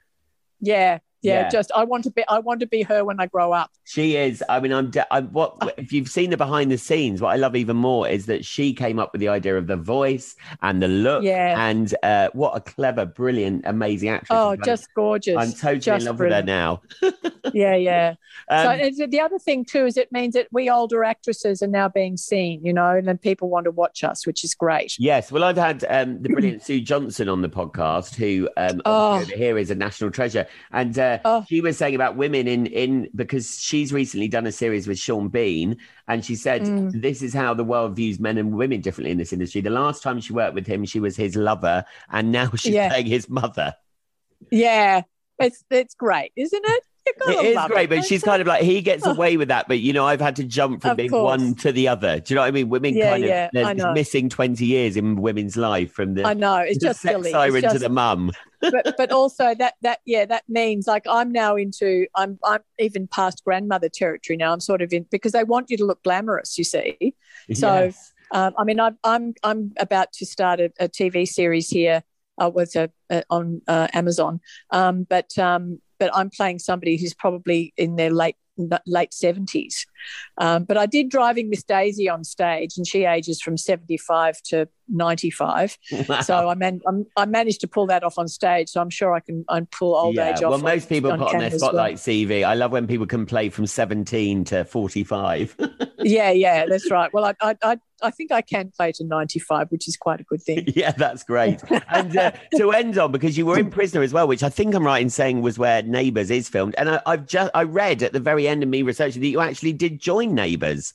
S4: Yeah. Yeah,
S3: Yeah.
S4: just I want to be. I want to be her when I grow up.
S3: She is. I mean, I'm. De- I'm what if you've seen the behind the scenes? What I love even more is that she came up with the idea of the voice and the look.
S4: Yeah.
S3: And uh, what a clever, brilliant, amazing actress.
S4: Oh,
S3: I'm
S4: just gorgeous.
S3: I'm totally
S4: just
S3: in love
S4: brilliant.
S3: with her now.
S4: yeah, yeah.
S3: Um,
S4: so and the other thing too is it means that we older actresses are now being seen, you know, and then people want to watch us, which is great.
S3: Yes, well, I've had um, the brilliant Sue Johnson on the podcast, who um,
S4: Oh.
S3: over here is a national treasure, and uh,
S4: Oh.
S3: she was saying about women in in because she's recently done a series with Sean Bean, and she said
S4: Mm.
S3: this is how the world views men and women differently in this industry. The last time she worked with him, she was his lover, and now she's
S4: Yeah.
S3: playing his mother.
S4: Yeah, it's it's great, isn't it? You've got
S3: It
S4: to
S3: is
S4: love
S3: great,
S4: it,
S3: but
S4: don't
S3: she's
S4: you?
S3: kind of like, he gets
S4: Oh.
S3: away with that. But, you know, I've had to jump from
S4: Of
S3: being
S4: course.
S3: one to the other. Do you know what I mean? Women
S4: Yeah,
S3: kind of,
S4: yeah,
S3: there's
S4: I
S3: this
S4: know.
S3: missing twenty years in women's life from the,
S4: I know it's
S3: the
S4: just
S3: sex
S4: silly.
S3: siren
S4: It's just,
S3: to the mum.
S4: but but also that that yeah that means like I'm now into I'm I'm even past grandmother territory now. I'm sort of in because they want you to look glamorous. You see, so
S3: Yes.
S4: um, I mean I'm I'm I'm about to start a, a T V series here. Uh, with a, a on uh, Amazon, um, but um, but I'm playing somebody who's probably in their late late seventies. Um, but I did Driving Miss Daisy on stage, and she ages from seventy-five to ninety-five.
S3: Wow.
S4: So I man, I'm, I managed to pull that off on stage. So I'm sure I can I pull old
S3: yeah.
S4: age off.
S3: Well, most
S4: on,
S3: people
S4: on
S3: put on their
S4: camera as well.
S3: spotlight C V. I love when people can play from seventeen to forty-five.
S4: Yeah, yeah, that's right. Well, I I I, I think I can play to ninety-five, which is quite a good thing.
S3: Yeah, that's great. And uh, to end on, because you were in Prisoner as well, which I think I'm right in saying was where Neighbours is filmed. And I, I've just I read at the very end of me researching that you actually did join Neighbours.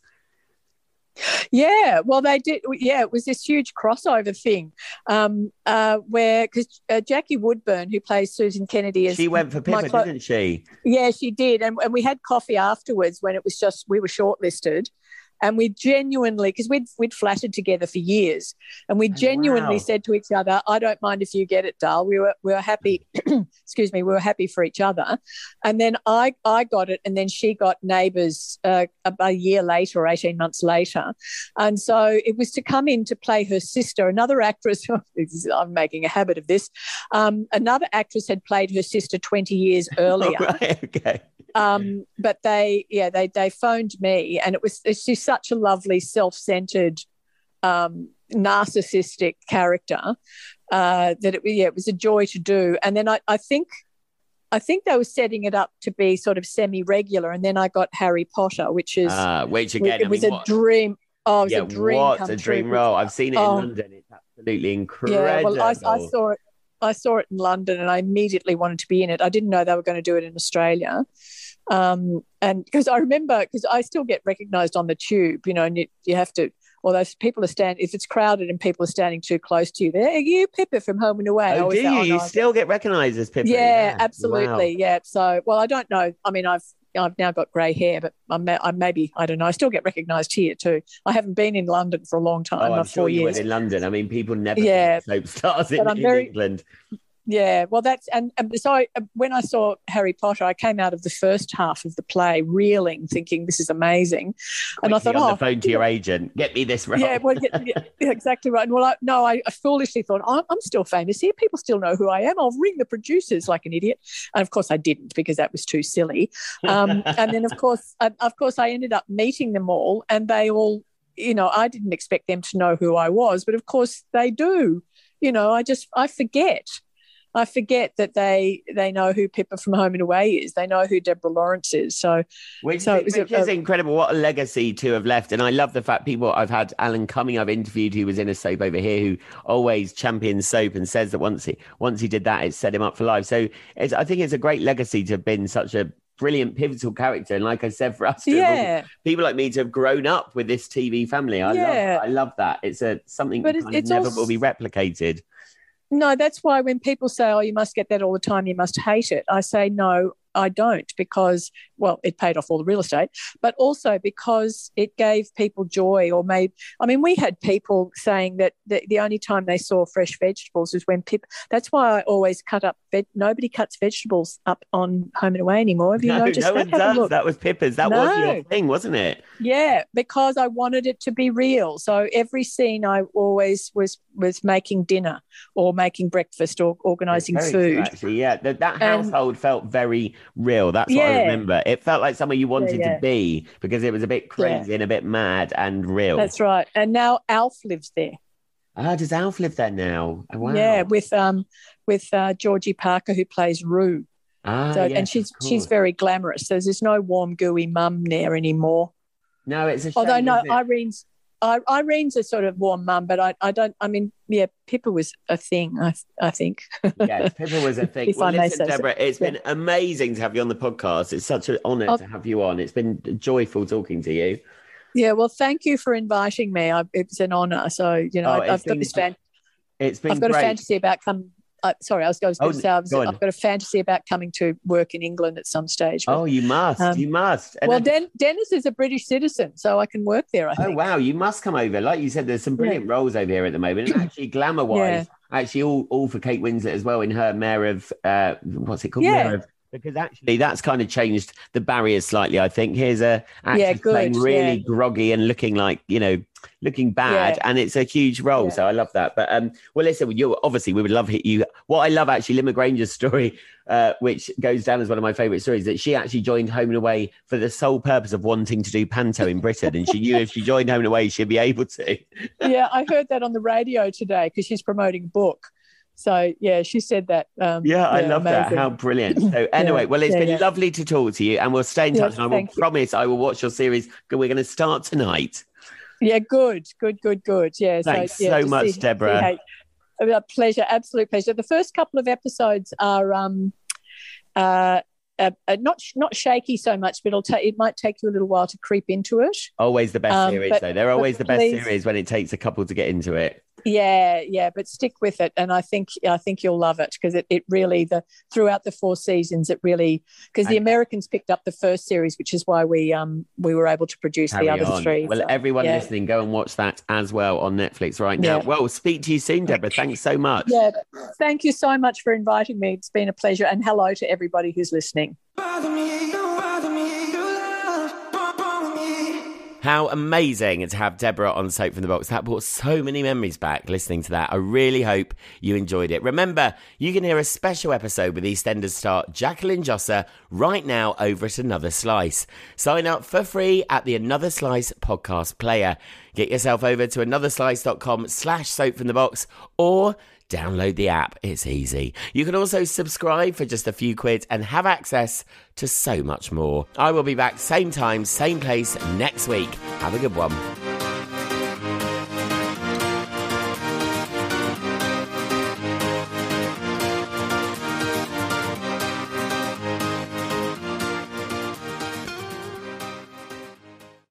S4: Yeah, well, they did. Yeah, it was this huge crossover thing um, uh, where because uh, Jackie Woodburn, who plays Susan Kennedy, is
S3: She went for
S4: my
S3: Pippa,
S4: clo-
S3: didn't she?
S4: Yeah, she did, and and we had coffee afterwards when it was just we were shortlisted. And we genuinely, because we'd, we'd flattered together for years, and we genuinely
S3: wow.
S4: said to each other, I don't mind if you get it, Dal. We were we were happy, excuse me, we were happy for each other. And then I, I got it, and then she got Neighbours uh, about a year later or eighteen months later. And so it was to come in to play her sister, another actress, I'm making a habit of this, um, another actress had played her sister twenty years earlier.
S3: Oh, right, okay.
S4: Um, but they, yeah, they they phoned me, and it was it's just such a lovely, self-centered, um, narcissistic character uh, that it, yeah, it was a joy to do. And then I, I think, I think they were setting it up to be sort of semi-regular, and then I got Harry Potter, which is
S3: Uh, which again,
S4: it
S3: I
S4: was
S3: mean,
S4: a
S3: what,
S4: dream. Oh, it was
S3: yeah,
S4: a dream.
S3: what
S4: come
S3: a dream
S4: true.
S3: role. I've seen it
S4: Oh.
S3: in London. It's absolutely incredible.
S4: Yeah, well, I, I saw it. I saw it in London, and I immediately wanted to be in it. I didn't know they were going to do it in Australia, um, and because I remember, because I still get recognised on the tube, you know, and you, you have to. Well, those people are standing. If it's crowded and people are standing too close to you, there, you Pippa from Home and Away. I
S3: Oh,
S4: always
S3: do
S4: say,
S3: you?
S4: "Oh,
S3: You
S4: no,
S3: still get recognised as Pippa?
S4: yeah, absolutely.
S3: Wow.
S4: Yeah. So, well, I don't know. I mean, I've I've now got grey hair, but I'm, I'm maybe I don't know. I still get recognised here too. I haven't been in London for a long time.
S3: Oh, I'm
S4: not
S3: sure
S4: four
S3: you
S4: years.
S3: would in London. I mean, people never
S4: Yeah.
S3: think soap stars in,
S4: But I'm
S3: in
S4: very-
S3: England.
S4: Yeah, well, that's and, and so I, when I saw Harry Potter, I came out of the first half of the play reeling, thinking this is amazing, and I
S3: Quickly
S4: thought,
S3: on
S4: oh,
S3: the phone to your agent, get me this role.
S4: yeah, well, yeah, yeah, exactly right. And well, I, no, I, I foolishly thought I'm, I'm still famous here. People still know who I am. I'll ring the producers like an idiot, and of course I didn't because that was too silly. Um, and then of course, I, of course, I ended up meeting them all, and they all, you know, I didn't expect them to know who I was, but of course they do. You know, I just I forget. I forget that they they know who Pippa from Home and Away is. They know who Deborah Lawrence is. So,
S3: which,
S4: so
S3: which
S4: a,
S3: is
S4: a,
S3: incredible. What a legacy to have left. And I love the fact people, I've had Alan Cumming, I've interviewed, who was in a soap over here, who always champions soap and says that once he once he did that, it set him up for life. So it's, I think it's a great legacy to have been such a brilliant, pivotal character. And like I said, for us, to
S4: yeah.
S3: have, people like me to have grown up with this T V family, I
S4: yeah.
S3: love I love that. It's a something
S4: but
S3: that
S4: it's, it's
S3: never
S4: also,
S3: will be replicated.
S4: No, that's why when people say, oh, you must get that all the time, you must hate it, I say, no, I don't, because, well, it paid off all the real estate, but also because it gave people joy or made, I mean, we had people saying that the, the only time they saw fresh vegetables was when Pip, that's why I always cut up, veg, nobody cuts vegetables up on Home and Away anymore. Have you
S3: no,
S4: noticed
S3: no
S4: that?
S3: one does. That was Pippa's. That
S4: no.
S3: was your thing, wasn't it?
S4: Yeah, because I wanted it to be real. So every scene I always was was making dinner or making breakfast or organising food.
S3: True, actually, yeah, that, that household and, felt very real. That's what
S4: yeah.
S3: I remember. It felt like somewhere you wanted
S4: yeah, yeah.
S3: to be because it was a bit crazy yeah. and a bit mad and real.
S4: That's right. And now Alf lives there.
S3: Ah, does Alf live there now? Oh, wow.
S4: Yeah, with um with uh, Georgie Parker, who plays Rue.
S3: Ah,
S4: so,
S3: yes,
S4: and she's she's very glamorous. So there's no warm, gooey mum there anymore.
S3: No, it's a shame.
S4: Although no,
S3: isn't it?
S4: Irene's I, Irene's a sort of warm mum, but I, I don't. I mean, yeah, Pippa was a thing. I I think.
S3: Yes, Pippa was a thing.
S4: if
S3: well,
S4: I may
S3: listen,
S4: say
S3: Deborah,
S4: so.
S3: it's
S4: yeah.
S3: been amazing to have you on the podcast. It's such an honour
S4: I'll,
S3: to have you on. It's been joyful talking to you.
S4: Yeah, well, thank you for inviting me. I, it was an honour. So you know,
S3: oh,
S4: I, I've
S3: been,
S4: got this fan.
S3: It's been.
S4: I've got
S3: great.
S4: a fantasy about come. Uh, sorry, I was going to
S3: oh,
S4: say I was,
S3: go
S4: I've got a fantasy about coming to work in England at some stage. But,
S3: oh, you must,
S4: um,
S3: you must.
S4: And well, I, Den- Dennis is a British citizen, so I can work there, I think.
S3: Oh, wow, you must come over. Like you said, there's some brilliant yeah. roles over here at the moment. And actually, glamour-wise, yeah. actually all, all for Kate Winslet as well in her Mayor of, uh, what's it called?
S4: Yeah.
S3: Mayor of, because actually that's kind of changed the barriers slightly, I think. Here's a actress
S4: yeah, good.
S3: playing really
S4: yeah.
S3: groggy and looking like, you know, looking bad, yeah. and it's a huge role. Yeah. So I love that. But um, well, listen, you obviously we would love hit you. What I love actually, Lima Granger's story, uh, which goes down as one of my favourite stories, that she actually joined Home and Away for the sole purpose of wanting to do panto in Britain, and she knew if she joined Home and Away, she'd be able to.
S4: Yeah, I heard that on the radio today because she's promoting a book. So, yeah, she said that. Um,
S3: yeah, I
S4: yeah,
S3: love
S4: amazing.
S3: that. How brilliant. So anyway,
S4: yeah,
S3: well, it's
S4: yeah,
S3: been
S4: yeah.
S3: lovely to talk to you, and we'll stay in touch.
S4: Yeah,
S3: and I will
S4: you.
S3: promise I will watch your series. We're going to start tonight.
S4: Yeah, good, good, good, good. Yeah,
S3: Thanks
S4: so, yeah,
S3: so much,
S4: see,
S3: Deborah.
S4: See how, a pleasure, absolute pleasure. The first couple of episodes are um, uh, uh, uh, not not shaky so much, but it'll ta- it might take you a little while to creep into it.
S3: Always the best
S4: um,
S3: series,
S4: but,
S3: though. They're always the best
S4: please,
S3: series when it takes a couple to get into it.
S4: Yeah, yeah, but stick with it, and I think I think you'll love it because it, it really the throughout the four seasons it really because the Americans picked up the first series, which is why we um we were able to produce the other
S3: on.
S4: three.
S3: Well,
S4: so,
S3: everyone
S4: yeah.
S3: listening, go and watch that as well on Netflix right now.
S4: Yeah.
S3: Well, speak to you soon, Deborah. Thanks so much.
S4: Yeah, thank you so much for inviting me. It's been a pleasure, and hello to everybody who's listening.
S3: How amazing to have Deborah on Soap from the Box. That brought so many memories back listening to that. I really hope you enjoyed it. Remember, you can hear a special episode with EastEnders star Jacqueline Josser right now over at Another Slice. Sign up for free at the Another Slice podcast player. Get yourself over to anotherslice.com slash soap from the box or download the app. It's easy. You can also subscribe for just a few quid and have access to so much more. I will be back same time, same place next week. Have a good one.